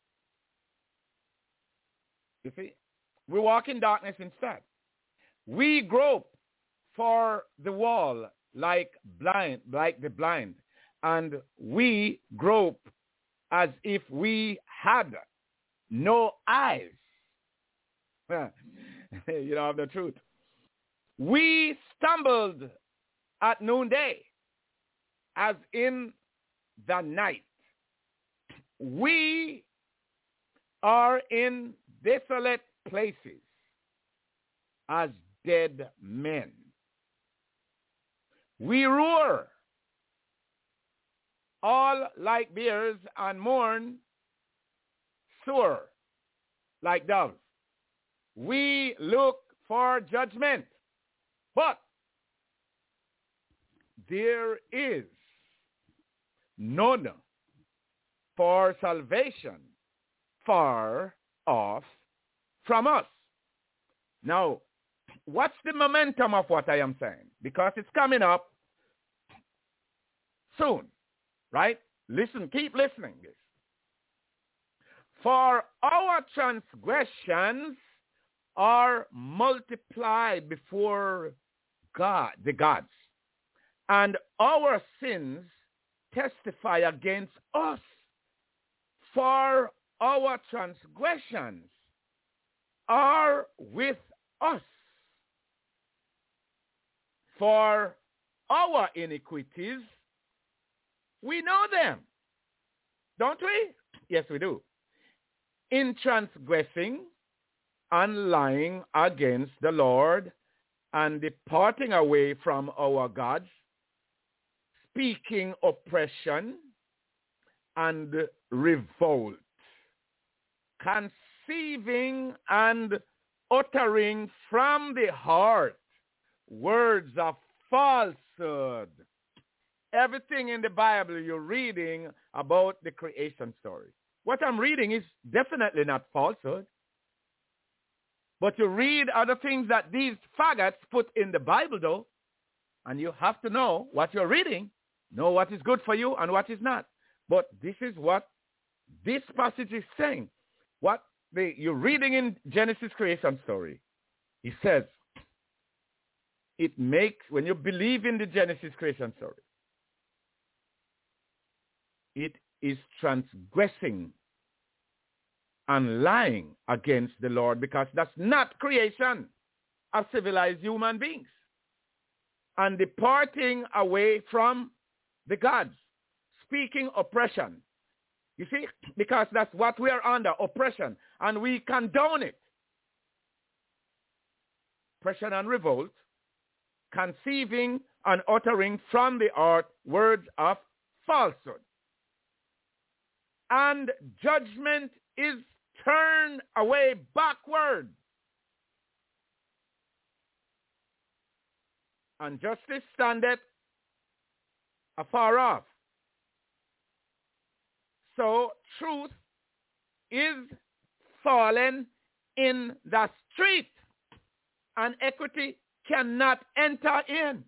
You see, we walk in darkness instead. We grope for the wall like blind, like the blind, and we grope as if we had no eyes. You know the truth. We stumbled at noonday, as in the night. We are in desolate places as dead men. We roar all like bears and mourn sore like doves. We look for judgment, but there is none for salvation far off from us. Now, what's the momentum of what I am saying? Because it's coming up soon, right? Listen, keep listening this. For our transgressions are multiplied before God, the gods, and our sins testify against us. For our transgressions are with us. For our iniquities, we know them. Don't we? Yes, we do. In transgressing and lying against the Lord and departing away from our gods, speaking oppression and revolt, conceiving and uttering from the heart words of falsehood. Everything in the Bible you're reading about the creation story. What I'm reading is definitely not falsehood. But you read other things that these faggots put in the Bible, though, and you have to know what you're reading, know what is good for you and what is not. But this is what this passage is saying. What the, you're reading in Genesis creation story, he says, it makes, when you believe in the Genesis creation story, it is transgressing and lying against the Lord, because that's not creation of civilized human beings. And departing away from the gods, speaking oppression. You see, because that's what we are under, oppression, and we condone it. Oppression and revolt, conceiving and uttering from the heart words of falsehood. And judgment is turned away backward. And justice standeth afar off. So truth is fallen in the street, and equity cannot enter in.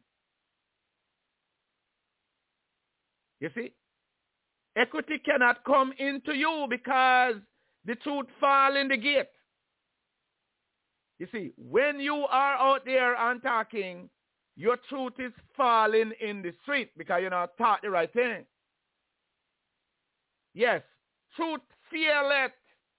You see? Equity cannot come into you because the truth fall in the gate. You see, when you are out there and talking, your truth is falling in the street because you're not taught the right thing. Yes, truth fearless,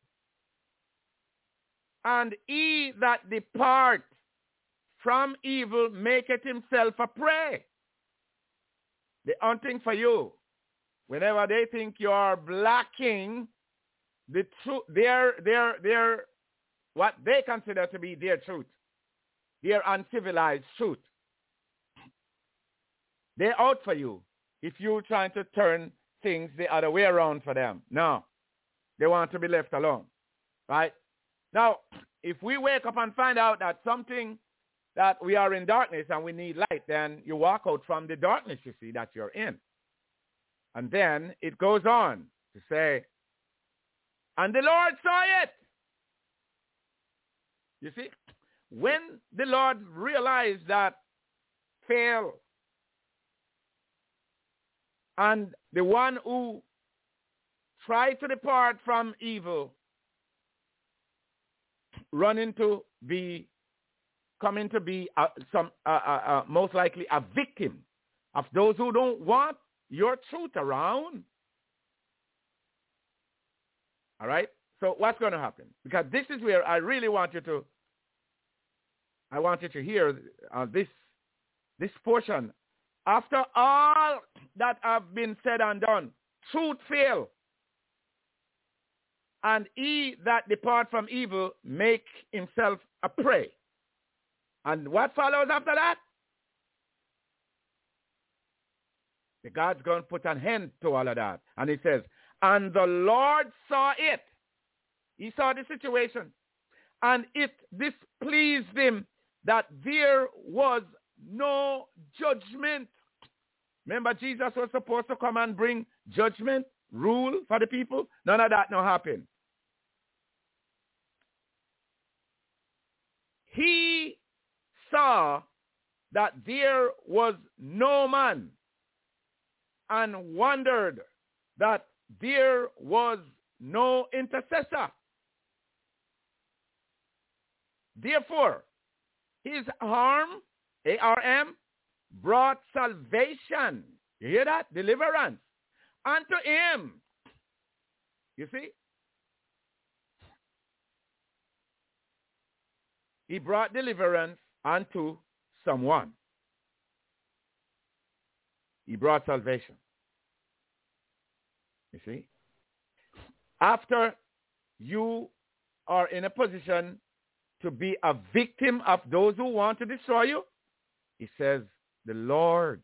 and he that depart from evil maketh himself a prey. The hunting for you. Whenever they think you are blocking the truth, their, their, their, what they consider to be their truth, their uncivilized truth, they're out for you if you're trying to turn things the other way around for them. No, they want to be left alone, right? Now, if we wake up and find out that something that we are in darkness and we need light, then you walk out from the darkness, you see, that you're in. And then it goes on to say, and the Lord saw it. You see, when the Lord realized that fail, and the one who tried to depart from evil running to be, coming to be uh, some uh, uh, uh, most likely a victim of those who don't want your truth around. All right? So what's going to happen? Because this is where I really want you to, I want you to hear uh, this, this portion. After all that have been said and done, truth fail. And he that depart from evil make himself a prey. And what follows after that? The God's going to put an end to all of that. And he says, and the Lord saw it. He saw the situation. And it displeased him that there was no judgment. Remember, Jesus was supposed to come and bring judgment, rule for the people. None of that no happened. He saw that there was no man, and wondered that there was no intercessor. Therefore, his arm, A R M, brought salvation. You hear that? Deliverance unto him. You see? He brought deliverance unto someone. He brought salvation. You see? After you are in a position to be a victim of those who want to destroy you, he says, the Lord,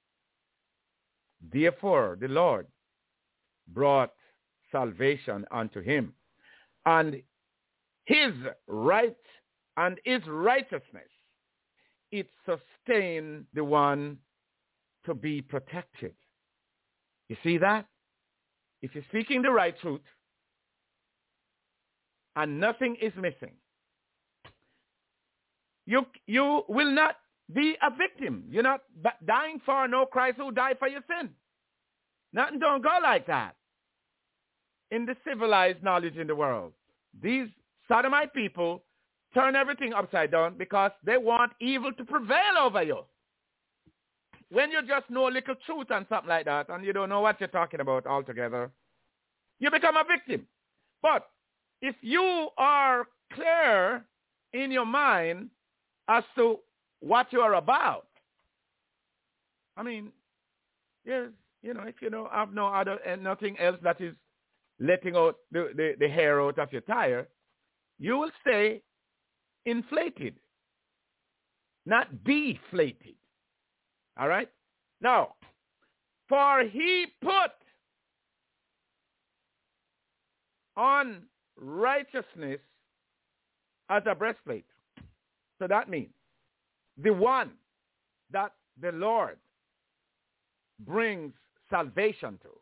therefore the Lord brought salvation unto him, and his right and his righteousness, it sustains the one to be protected. You see that? If you're speaking the right truth and nothing is missing, you, you will not be a victim. You're not dying for no Christ who died for your sin. Nothing don't go like that in the civilized knowledge in the world. These sodomite people turn everything upside down because they want evil to prevail over you. When you just know a little truth and something like that, and you don't know what you're talking about altogether, you become a victim. But if you are clear in your mind as to what you are about, I mean, yes, you know, if you don't have no other and nothing else that is letting out the, the, the hair out of your tire, you will stay inflated, not deflated. All right? Now, for he put on righteousness as a breastplate. So that means the one that the Lord brings salvation to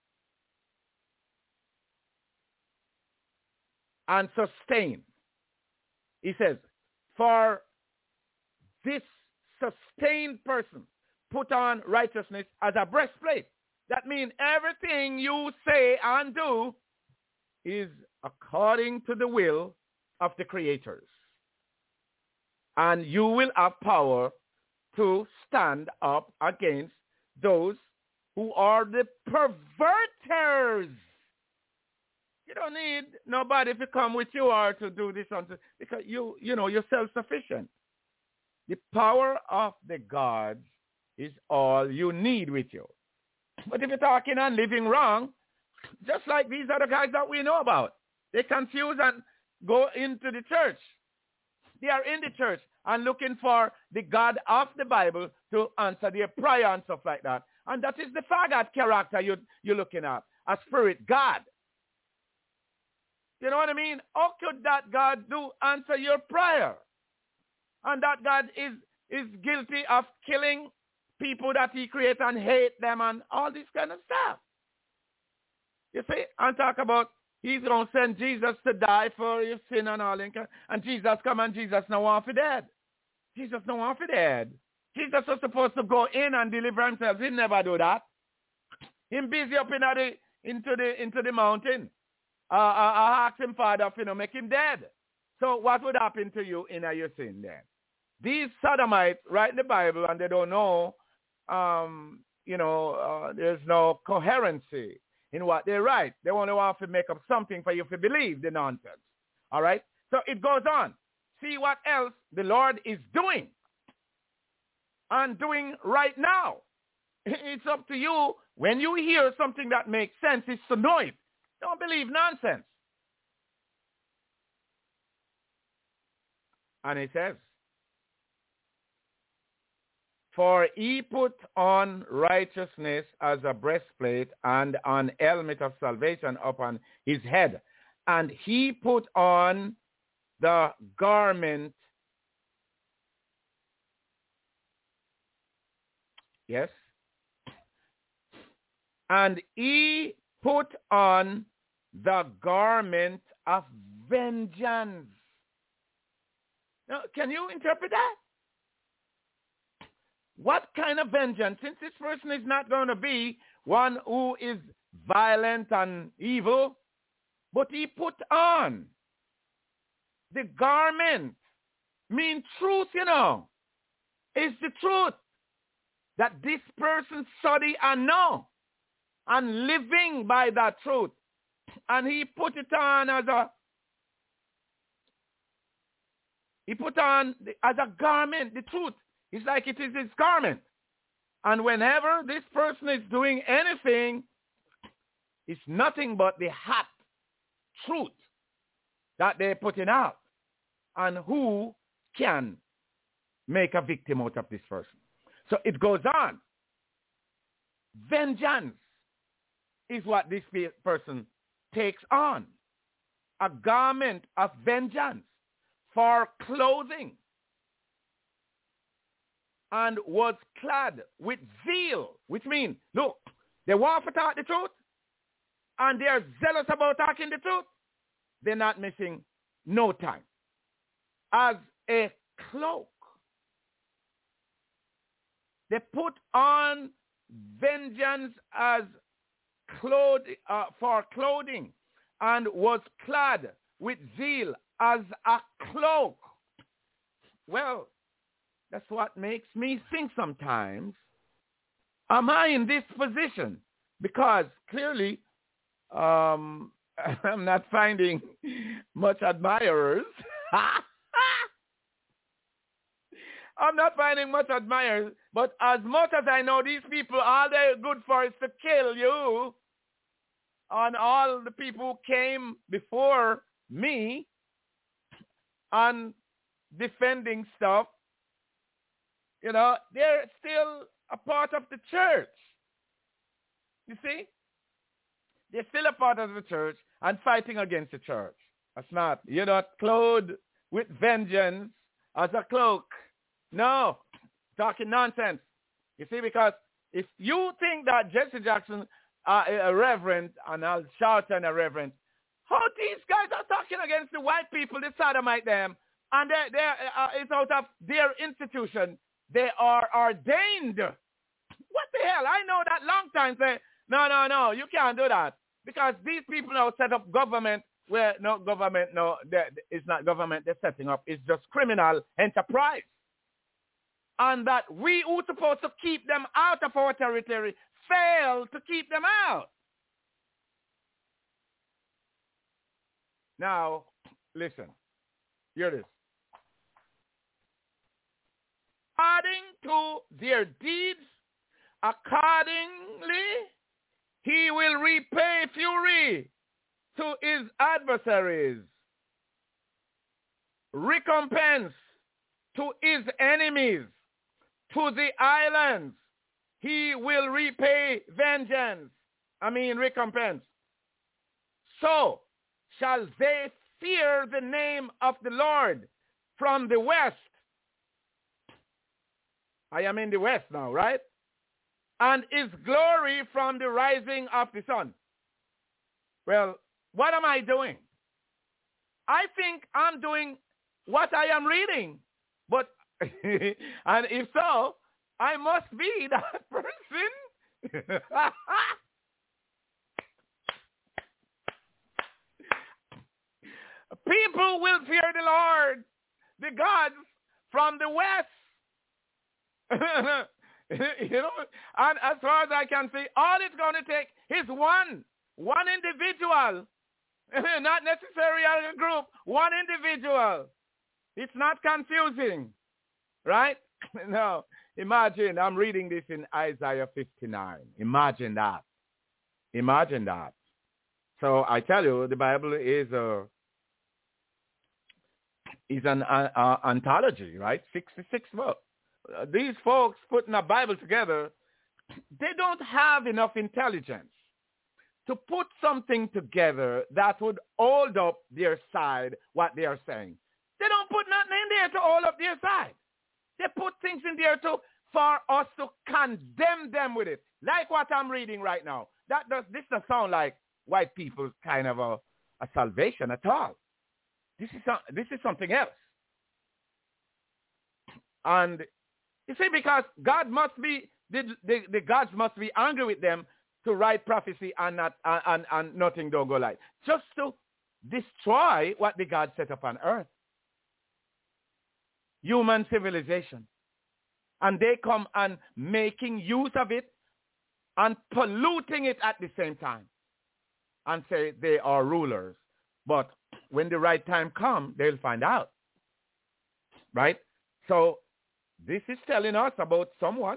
and sustain. He says, for this sustained person put on righteousness as a breastplate. That means everything you say and do is according to the will of the creators. And you will have power to stand up against those who are the perverters. You don't need nobody to come with you or to do this or to, because you, you know, you're self-sufficient. The power of the gods is all you need with you. But if you're talking and living wrong, just like these other guys that we know about, they confuse and go into the church. They are in the church and looking for the God of the Bible to answer their prayer and stuff like that. And that is the faggot character you, you're looking at, a spirit God. You know what I mean? How could that God do answer your prayer? And that God is, is guilty of killing people that he created and hate them and all this kind of stuff. You see? And talk about he's going to send Jesus to die for your sin and all. And Jesus come and Jesus no want for dead. Jesus no want for dead. Jesus was supposed to go in and deliver himself. He never do that. Him busy up in the, into the into the mountain. Uh, I asked him, Father, you know, make him dead. So what would happen to you in your sin then? These sodomites write in the Bible and they don't know, um, you know, uh, there's no coherency in what they write. They only want to make up something for you to believe the nonsense. All right? So it goes on. See what else the Lord is doing and doing right now. It's up to you. When you hear something that makes sense, it's to know it. Don't believe nonsense. And it says, for he put on righteousness as a breastplate and an helmet of salvation upon his head. And he put on the garment, yes, and he put on the garment of vengeance. Now, can you interpret that? What kind of vengeance? Since this person is not going to be one who is violent and evil, but he put on the garment. Mean truth, you know. It's the truth that this person study and know and living by that truth. And he put it on as a he put on the, as a garment, the truth. It's like it is his garment. And whenever this person is doing anything, it's nothing but the hot truth that they're putting out. And who can make a victim out of this person? So it goes on. Vengeance is what this person takes on. A garment of vengeance for clothing, and was clad with zeal, which means, look, they want to talk the truth, and they're zealous about talking the truth. They're not missing no time. As a cloak, they put on vengeance as cloth, uh, for clothing, and was clad with zeal as a cloak. Well, that's what makes me think sometimes, am I in this position? Because clearly um, I'm not finding much admirers. I'm not finding much admirers, but as much as I know these people, all they're good for is to kill you, and all the people who came before me on defending stuff, you know, they're still a part of the church. You see? They're still a part of the church and fighting against the church. That's not, you're not clothed with vengeance as a cloak. No, talking nonsense. You see, because if you think that Jesse Jackson uh, a reverend, and I'll shout and a reverend, how these guys are talking against the white people, the sodomite them, and they're, they're, uh, it's out of their institution. They are ordained. What the hell? I know that long time say, no, no, no, you can't do that. Because these people now set up government where no government, no, it's not government they're setting up. It's just criminal enterprise. And that we who are supposed to keep them out of our territory fail to keep them out. Now, listen. Hear this. According to their deeds, accordingly, he will repay fury to his adversaries, recompense to his enemies, to the islands. He will repay vengeance. I mean recompense. So shall they fear the name of the Lord from the west. I am in the west now, right? And his glory from the rising of the sun. Well, what am I doing? I think I'm doing what I am reading. But, and if so, I must be that person. People will fear the Lord, the gods from the west. You know, and as far as I can see, all it's going to take is one, one individual, not necessarily as a group, one individual. It's not confusing, right? No, imagine, I'm reading this in Isaiah fifty-nine. Imagine that. Imagine that. So I tell you, the Bible is a is an uh, uh, anthology, right? sixty-six books. Uh, these folks putting a Bible together, they don't have enough intelligence to put something together that would hold up their side, what they are saying. They don't put nothing in there to hold up their side. They put things in there to for us to condemn them with it, like what I'm reading right now. That does this doesn't sound like white people's kind of a, a salvation at all. This is some, this is something else. And you see, because God must be the, the, the gods must be angry with them to write prophecy and not and, and, and nothing don't go like just to destroy what the God set up on earth. Human civilization. And they come and making use of it and polluting it at the same time and say they are rulers. But when the right time comes, they'll find out. Right? So this is telling us about someone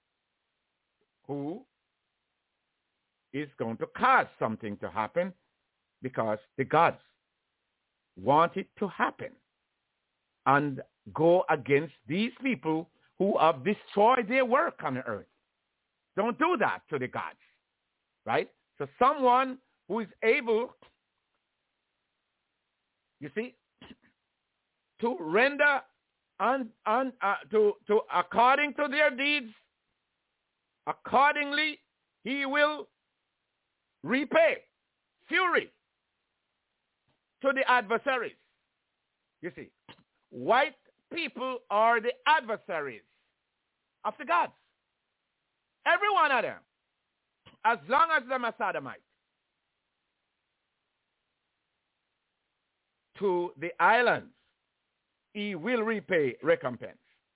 who is going to cause something to happen because the gods want it to happen and go against these people who have destroyed their work on the earth. Don't do that to the gods, right? So someone who is able, you see, to render un, un, uh, to, to according to their deeds, accordingly he will repay fury to the adversaries. You see, white people are the adversaries of the gods. Every one of them, as long as them are sodomite. To the islands, he will repay recompense.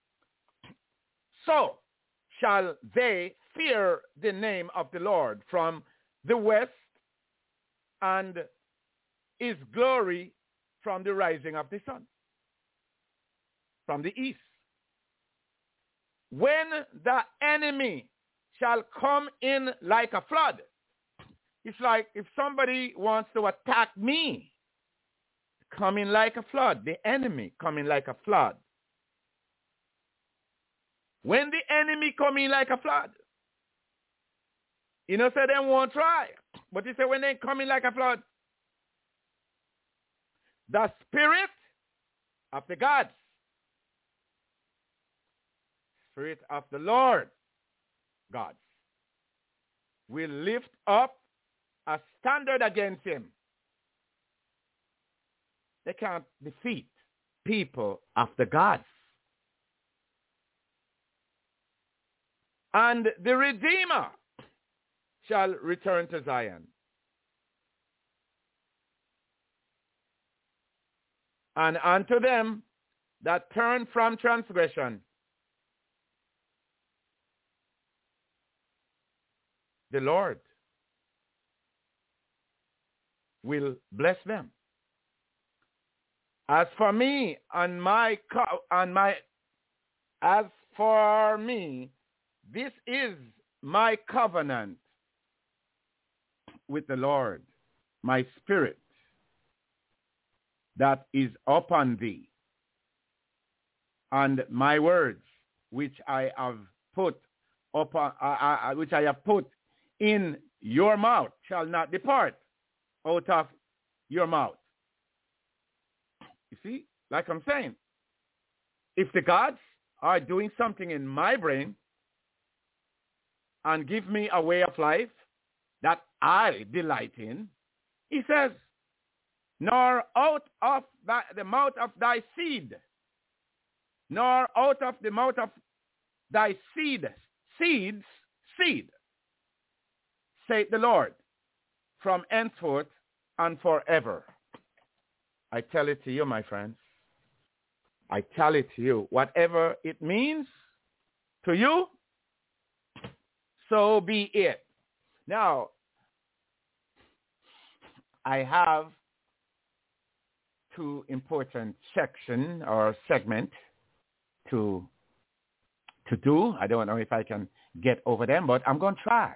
So shall they fear the name of the Lord from the west, and his glory from the rising of the sun, from the east. When the enemy shall come in like a flood, it's like if somebody wants to attack me, coming like a flood, the enemy coming like a flood. When the enemy coming like a flood, you know, say they won't try. But you say when they coming like a flood, the spirit of the gods, spirit of the Lord God, will lift up a standard against him. They can't defeat people of the gods. And the Redeemer shall return to Zion. And unto them that turn from transgression, the Lord will bless them. As for me and my co- and my as for me, this is my covenant with the Lord, my spirit that is upon thee, and my words which I have put upon, uh, uh, which I have put in your mouth shall not depart out of your mouth. You see, like I'm saying, if the gods are doing something in my brain and give me a way of life that I delight in, he says, nor out of thy, the mouth of thy seed, nor out of the mouth of thy seed, seeds, seed, saith the Lord, from henceforth and forever. I tell it to you, my friends. I tell it to you. Whatever it means to you, so be it. Now, I have two important section or segment to to do. I don't know if I can get over them, but I'm going to try.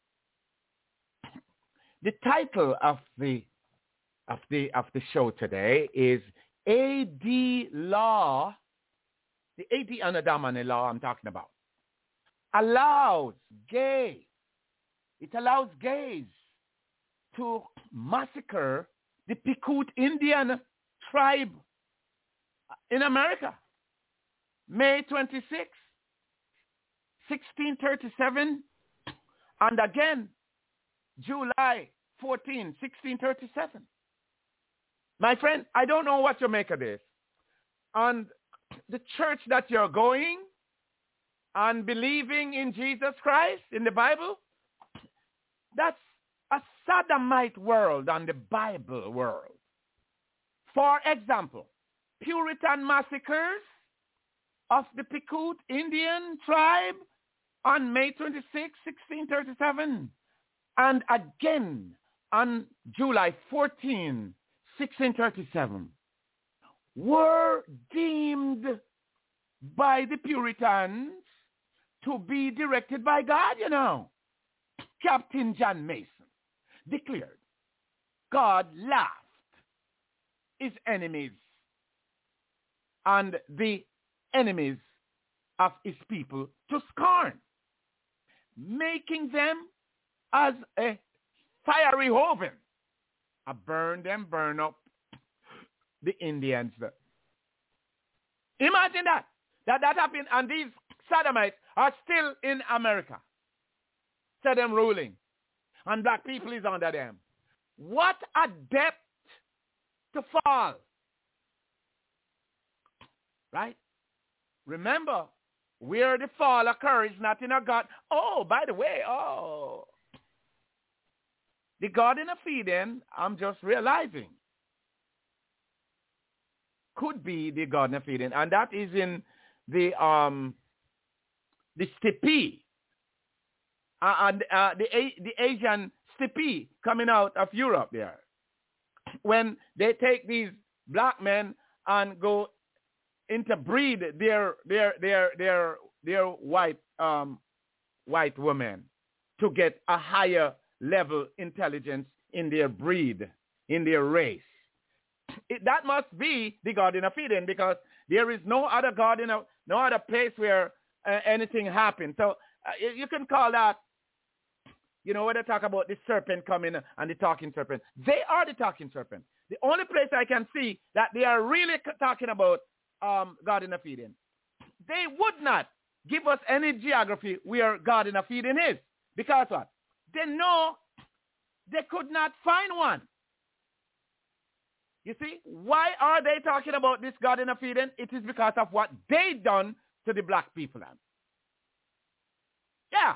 The title of the of the of the show today is A D law. The A D Anadamane law I'm talking about allows gay. It allows gays to massacre the Picute Indian tribe in America. May twenty-sixth, sixteen thirty-seven, and again July fourteenth, sixteen thirty-seven. My friend, I don't know what you make of this. And the church that you're going and believing in Jesus Christ, in the Bible, that's a sodomite world and the Bible world. For example, Puritan massacres of the Picute Indian tribe on May twenty-sixth, sixteen thirty-seven, and again on July fourteenth, sixteen thirty-seven, were deemed by the Puritans to be directed by God, you know. Captain John Mason declared God laughed his enemies and the enemies of his people to scorn, making them as a fiery oven. I burn them, burn up the Indians. Imagine that. That that happened, and these sodomites are still in America. So them ruling. And black people is under them. What a depth to fall. Right? Remember, where the fall occurs is not in a God. Oh, by the way, oh. The Garden of Eden, I'm just realizing, could be the Garden of Eden. And that is in the um the steppe. Uh, and uh, the, the Asian steppe coming out of Europe there. When they take these black men and go interbreed their their their their their white um white women to get a higher level intelligence in their breed, in their race. It, that must be the Garden of Eden, because there is no other garden, of, no other place where uh, anything happens. So uh, you can call that, you know, when they talk about the serpent coming and the talking serpent, they are the talking serpent. The only place I can see that they are really talking about um, Garden of Eden, they would not give us any geography where Garden of Eden is. Because what? They know they could not find one. You see, why are they talking about this Garden of Eden? It is because of what they done to the black people. Yeah.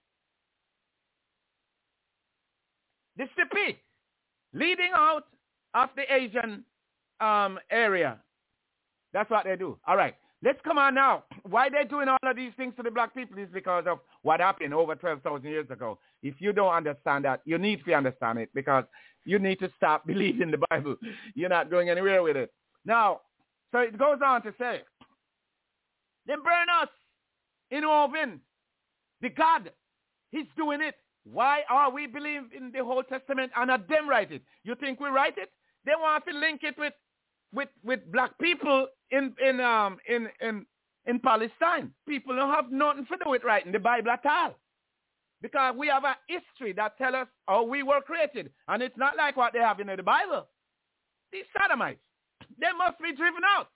The steppe leading out of the Asian um, area. That's what they do. All right. Let's come on now. Why they're doing all of these things to the black people is because of what happened over twelve thousand years ago. If you don't understand that, you need to understand it, because you need to stop believing the Bible. You're not going anywhere with it. Now, so it goes on to say, they burn us in oven. The God, he's doing it. Why are we believing in the Old Testament and not them write it? You think we write it? They want to link it with with with black people in in um in in in Palestine. People don't have nothing to do with writing the Bible at all, because we have a history that tells us how we were created, and it's not like what they have in the Bible. These sodomites, they must be driven out.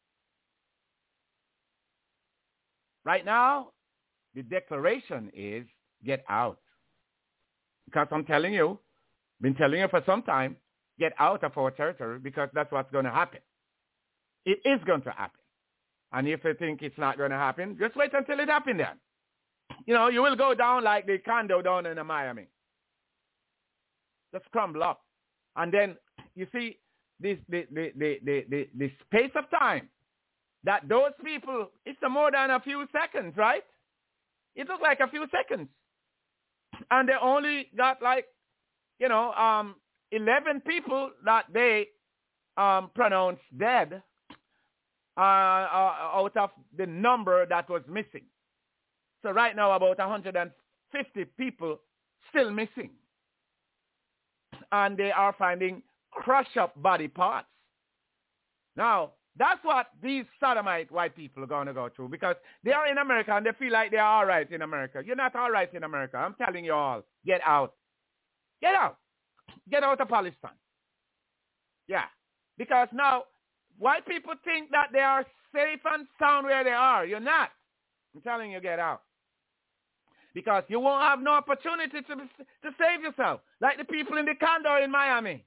Right now, the declaration is get out, because I'm telling you, been telling you for some time, get out of our territory, because that's what's going to happen. It is going to happen. And if you think it's not going to happen, just wait until it happens then. You know, you will go down like the condo down in Miami. Just crumble up. And then, you see, this the, the, the, the, the, the space of time that those people, it's more than a few seconds, right? It looks like a few seconds. And they only got like, you know, um, eleven people that they um, pronounced dead uh, uh, out of the number that was missing. So right now about one hundred fifty people still missing. And they are finding crushed up body parts. Now, that's what these sodomite white people are going to go through, because they are in America and they feel like they are all right in America. You're not all right in America. I'm telling you all, get out. Get out. Get out of Palestine. Yeah. Because now, white people think that they are safe and sound where they are. You're not. I'm telling you, get out. Because you won't have no opportunity to, to save yourself, like the people in the condo in Miami.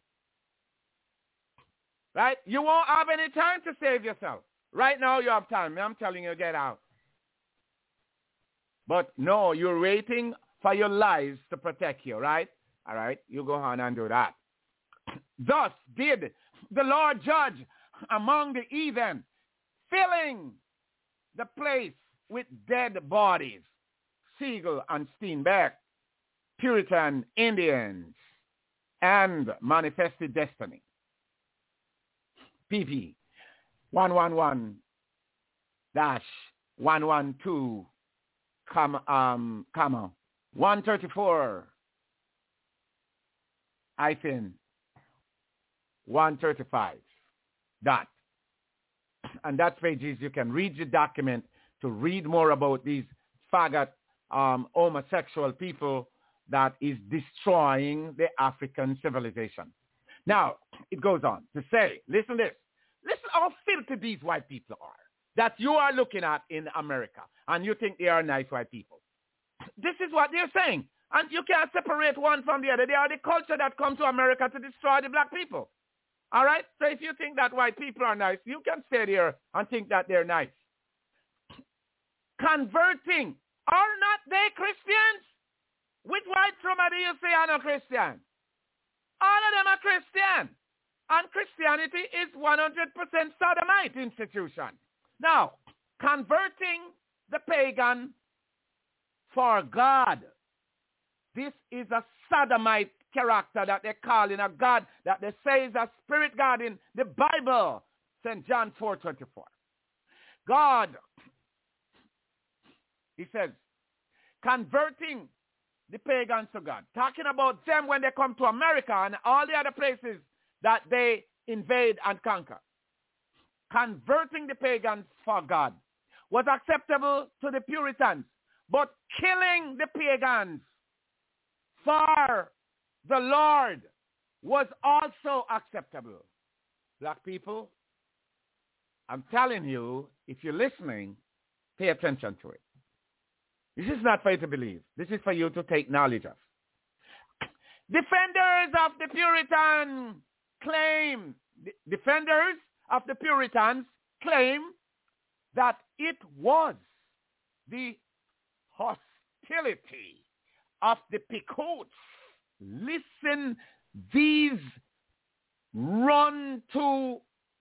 Right? You won't have any time to save yourself. Right now you have time. I'm telling you, get out. But no, you're waiting for your lives to protect you, right? All right, you go on and do that. Thus did the Lord judge among the heathen, filling the place with dead bodies, Siegel and Steenbeck, Puritan Indians, and Manifested Destiny. P P one one one dash one one two comma um comma one thirty four hyphen one thirty five dot, and that page is you can read the document to read more about these faggot um, homosexual people that is destroying the African civilization. Now, it goes on to say, listen to this. Listen how filthy these white people are. that you are looking at in America, and you think they are nice white people. This is what they're saying. And you can't separate one from the other. They are the culture that come to America to destroy the black people. All right? So if you think that white people are nice, you can stay there and think that they're nice. Converting. Are not they Christians? Which white somebody you say are not Christian? All of them are Christian. And Christianity is one hundred percent sodomite institution. Now, converting the pagan for God. This is a sodomite character that they call in a God that they say is a spirit God in the Bible. Saint John four twenty-four. God, he says, converting the pagans to God. Talking about them when they come to America and all the other places that they invade and conquer. Converting the pagans for God was acceptable to the Puritans, but killing the pagans for the Lord was also acceptable. Black people, I'm telling you, if you're listening, pay attention to it. This is not for you to believe. This is for you to take knowledge of. Defenders of the Puritan claim, defenders of the Puritans claim that it was the hostility of the Pequots. Listen, these run to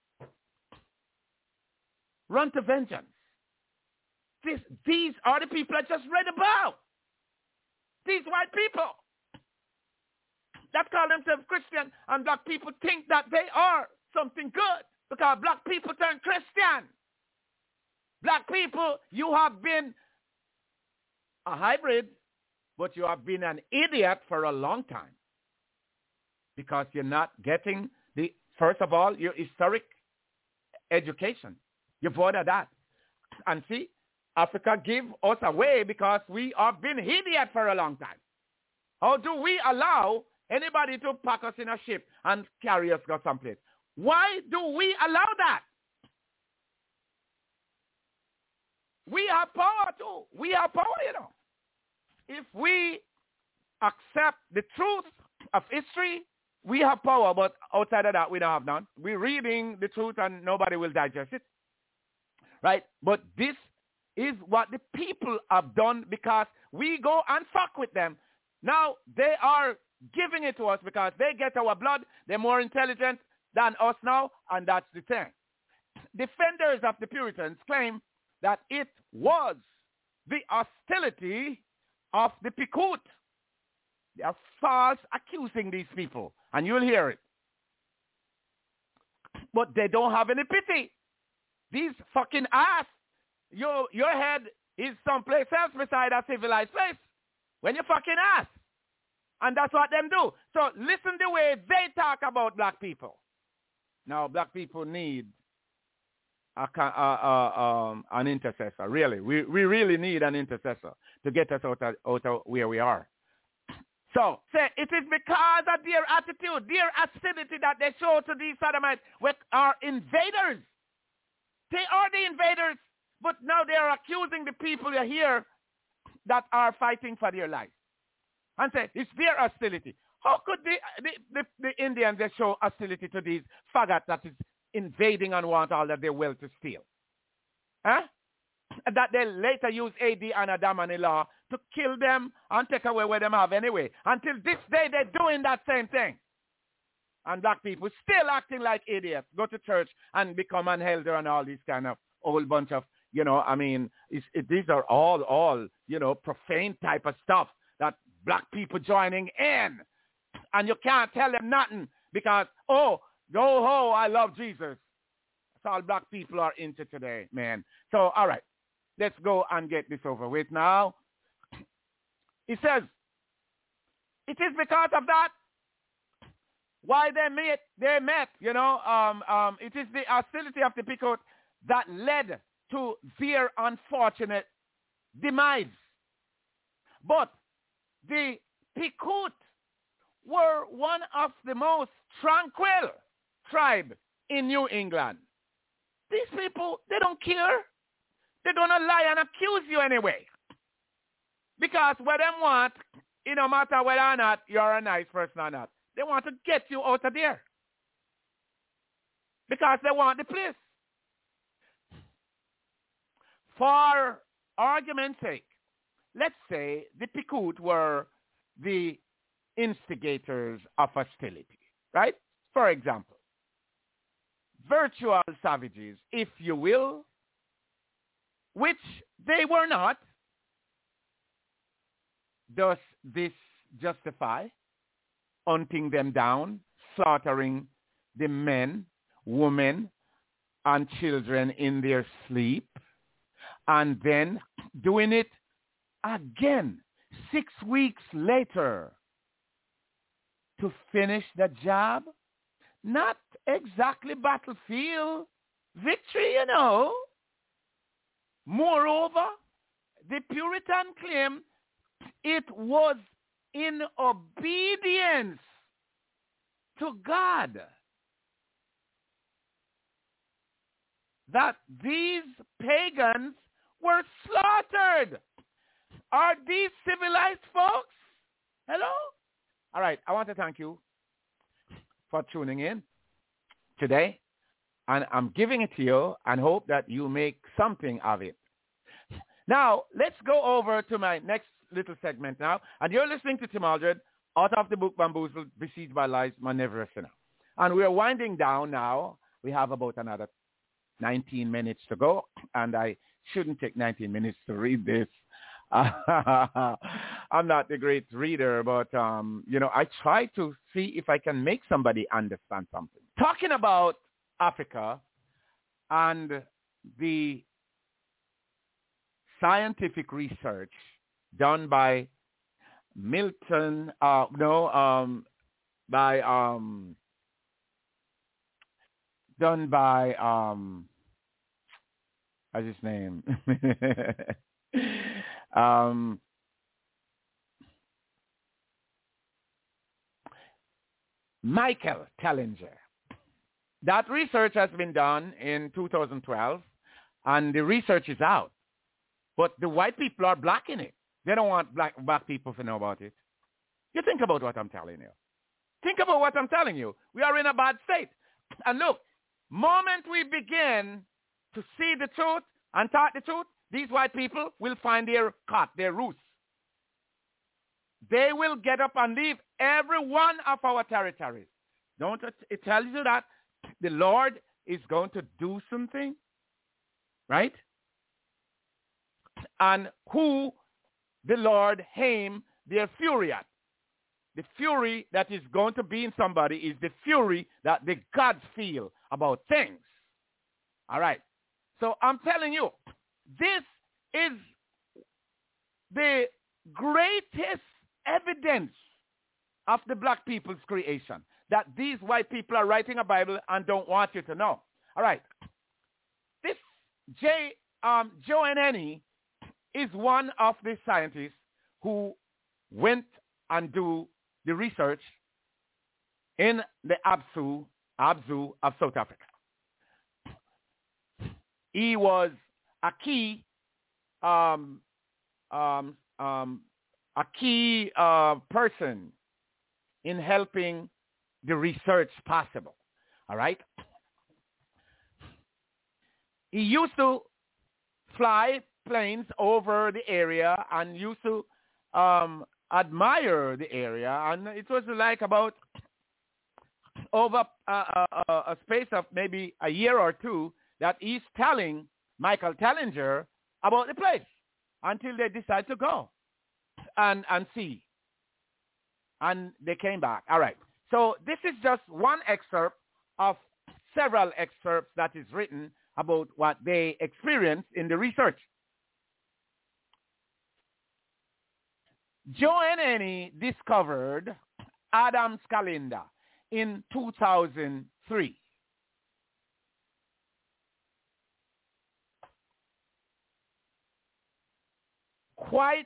run to vengeance. This, these are the people I just read about. These white people that call themselves Christian, and black people think that they are something good because black people turn Christian. Black people, you have been a hybrid, but you have been an idiot for a long time because you're not getting the, first of all, your historic education. You avoided that. And see, Africa give us away because we have been idiot for a long time. How do we allow anybody to pack us in a ship and carry us to someplace? Why do we allow that? We have power too. We have power, you know. If we accept the truth of history, we have power, but outside of that, we don't have none. We're reading the truth and nobody will digest it. Right? But this is what the people have done because we go and fuck with them. Now, they are giving it to us because they get our blood. They're more intelligent than us now, and that's the thing. Defenders of the Puritans claim that it was the hostility of the Pequot. They are false accusing these people, and you'll hear it. But they don't have any pity. These fucking ass, your, your head is someplace else beside a civilized place. When you fucking ass. And that's what them do. So listen the way they talk about black people. Now, black people need a, a, a, um, an intercessor, really. We, we really need an intercessor to get us out of, out of where we are. So, say, it is because of their attitude, their hostility that they show to these sodomites, which are invaders. They are the invaders, but now they are accusing the people here that are fighting for their lives. And say, it's their hostility. How could the, the, the, the Indians they show hostility to these faggots that is invading and want all that they will to steal? Huh? That they later use A D and Adam and the law to kill them and take away what they have anyway. Until this day, they're doing that same thing. And black people still acting like idiots. Go to church and become an elder and all these kind of whole bunch of, you know, I mean, it's, it, these are all, all, you know, profane type of stuff that black people joining in. And you can't tell them nothing because, oh, go ho, I love Jesus. That's all black people are into today, man. So, all right, let's go and get this over with now. He says, it is because of that why they met, they met, you know, um, um, it is the hostility of the Pequot that led to their unfortunate demise. But the Pequot were one of the most tranquil tribe in New England. these people, they don't care. They're going to lie and accuse you anyway. Because what they want, it no matter whether or not you're a nice person or not, they want to get you out of there. Because they want the place. For argument's sake, let's say the Pikut were the instigators of hostility, right? For example, virtual savages, if you will, which they were not. Does this justify hunting them down, slaughtering the men, women, and children in their sleep, and then doing it again six weeks later to finish the job? Not exactly battlefield victory, you know. Moreover, the Puritan claim it was in obedience to God that these pagans were slaughtered. Are these civilized folks? Hello? All right, I want to thank you for tuning in today, and I'm giving it to you and hope that you make something of it. Now, let's go over to my next little segment now. And you're listening to Tim Aldred, author of the book Bamboozled, Besieged by Lies, Man Never a Sinner. And we are winding down now. We have about another nineteen minutes to go. And I shouldn't take nineteen minutes to read this. I'm not the great reader, but, um, you know, I try to see if I can make somebody understand something. Talking about Africa and the scientific research done by Milton, uh, no, um, by, um, done by, um, what's his name? um, Michael Tellinger. That research has been done in two thousand twelve, and the research is out. But the white people are blocking it. They don't want black, black people to know about it. You think about what I'm telling you. Think about what I'm telling you. We are in a bad state. And look, moment we begin to see the truth and talk the truth, these white people will find their cot, their roots. They will get up and leave every one of our territories. Don't it, it tells you that the Lord is going to do something, right? And who the Lord aim their fury at. The fury that is going to be in somebody is the fury that the gods feel about things. All right. So I'm telling you, this is the greatest evidence of the black people's creation, that these white people are writing a Bible and don't want you to know. All right. This J. Um, Joan Henney is one of the scientists who went and do the research in the Abzu, Abzu of South Africa. He was a key, um, um, um, a key uh, person in helping the research possible. All right. He used to fly planes over the area and used to um, admire the area, and it was like about over a, a, a space of maybe a year or two that he's telling Michael Tellinger about the place until they decide to go and and see, and they came back. All right, so this is just one excerpt of several excerpts that is written about what they experienced in the research. Joan Henney discovered Adam's calendar in two thousand three. Quite,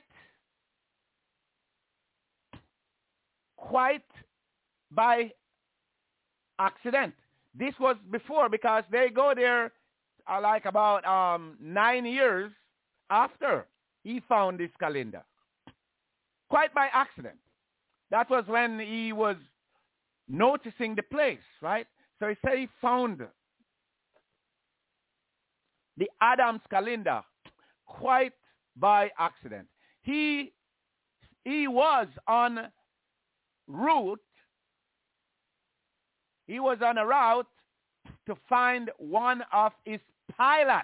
quite by accident. This was before, because they go there uh, like about um, nine years after he found this calendar, quite by accident. That was when he was noticing the place, right? So he said he found the Adams calendar quite by accident. He he was on route. He was on a route to find one of his pilots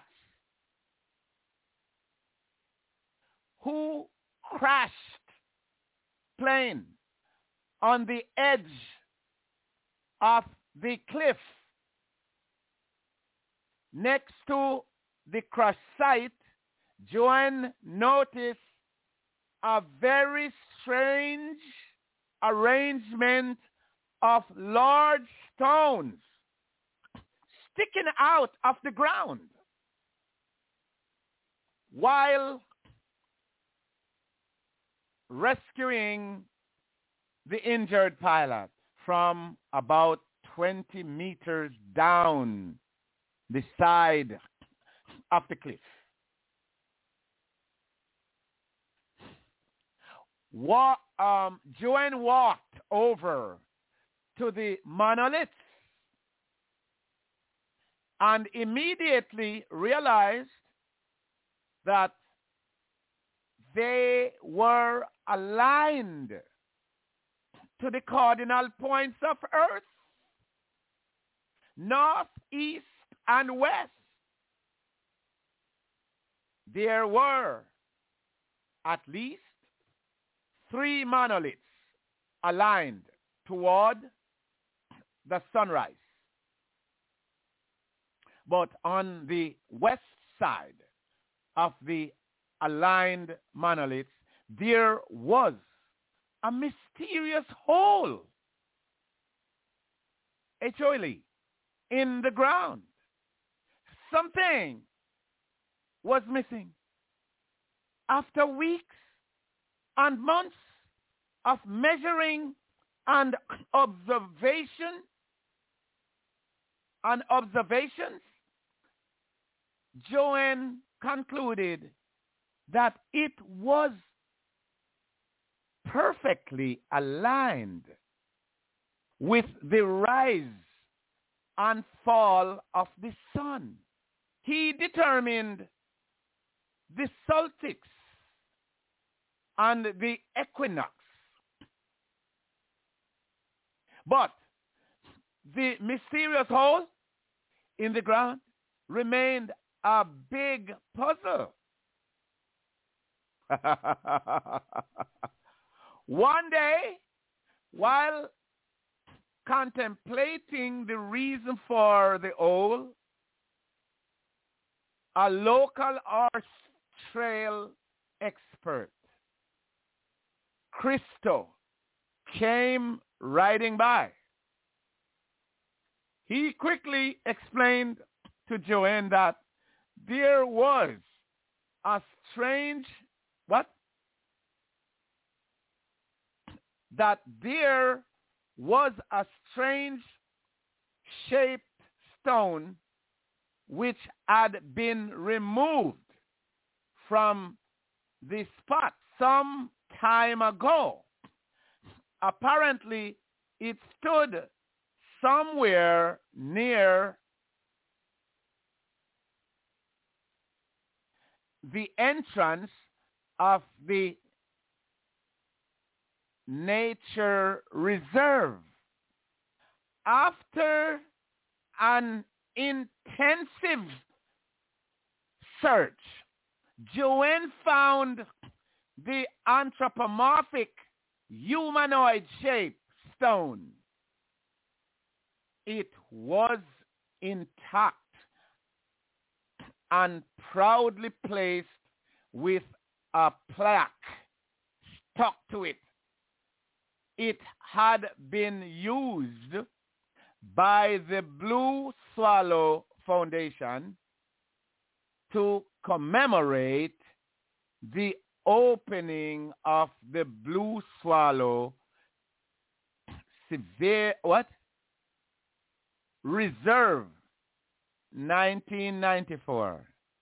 who crashed plane on the edge of the cliff next to the crash site. Joanne noticed a very strange arrangement of large stones sticking out of the ground while rescuing the injured pilot from about twenty meters down the side of the cliff. Wa- um, Joanne walked over to the monoliths and immediately realized that they were aligned to the cardinal points of Earth, north, east, and west. There were at least three monoliths aligned toward the sunrise. But on the west side of the aligned monoliths, there was a mysterious hole, H O L E, in the ground. Something was missing. After weeks and months of measuring and observation and observations, Joanne concluded that it was perfectly aligned with the rise and fall of the sun. He determined the solstice and the equinox. But the mysterious hole in the ground remained a big puzzle. One day, while contemplating the reason for the hole, a local horse trail expert, Christo, came riding by. He quickly explained to Joanne that there was a strange, what? That there was a strange shaped stone which had been removed from the spot some time ago. Apparently, it stood somewhere near the entrance of the nature reserve. After an intensive search, Joanne found the anthropomorphic humanoid-shaped stone. It was intact and proudly placed with a plaque stuck to it. It had been used by the Blue Swallow Foundation to commemorate the opening of the Blue Swallow severe what reserve nineteen ninety-four.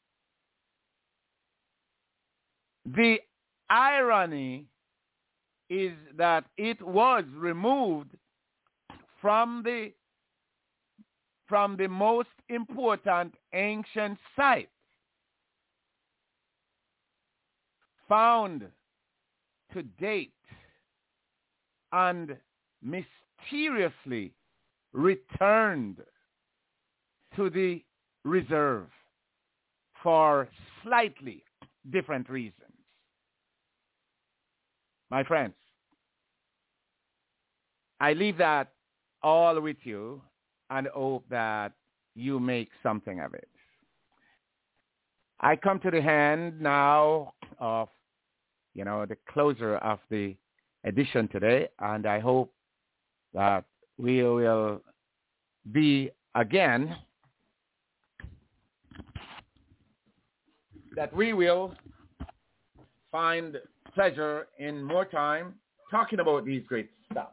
The irony is that it was removed from the from the most important ancient site found to date and mysteriously returned to the reserve for slightly different reasons. My friends, I leave that all with you and hope that you make something of it. I come to the end now of, you know, the closer of the edition today, and I hope that we will be again, that we will find pleasure in more time talking about these great stuff.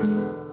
Thank you.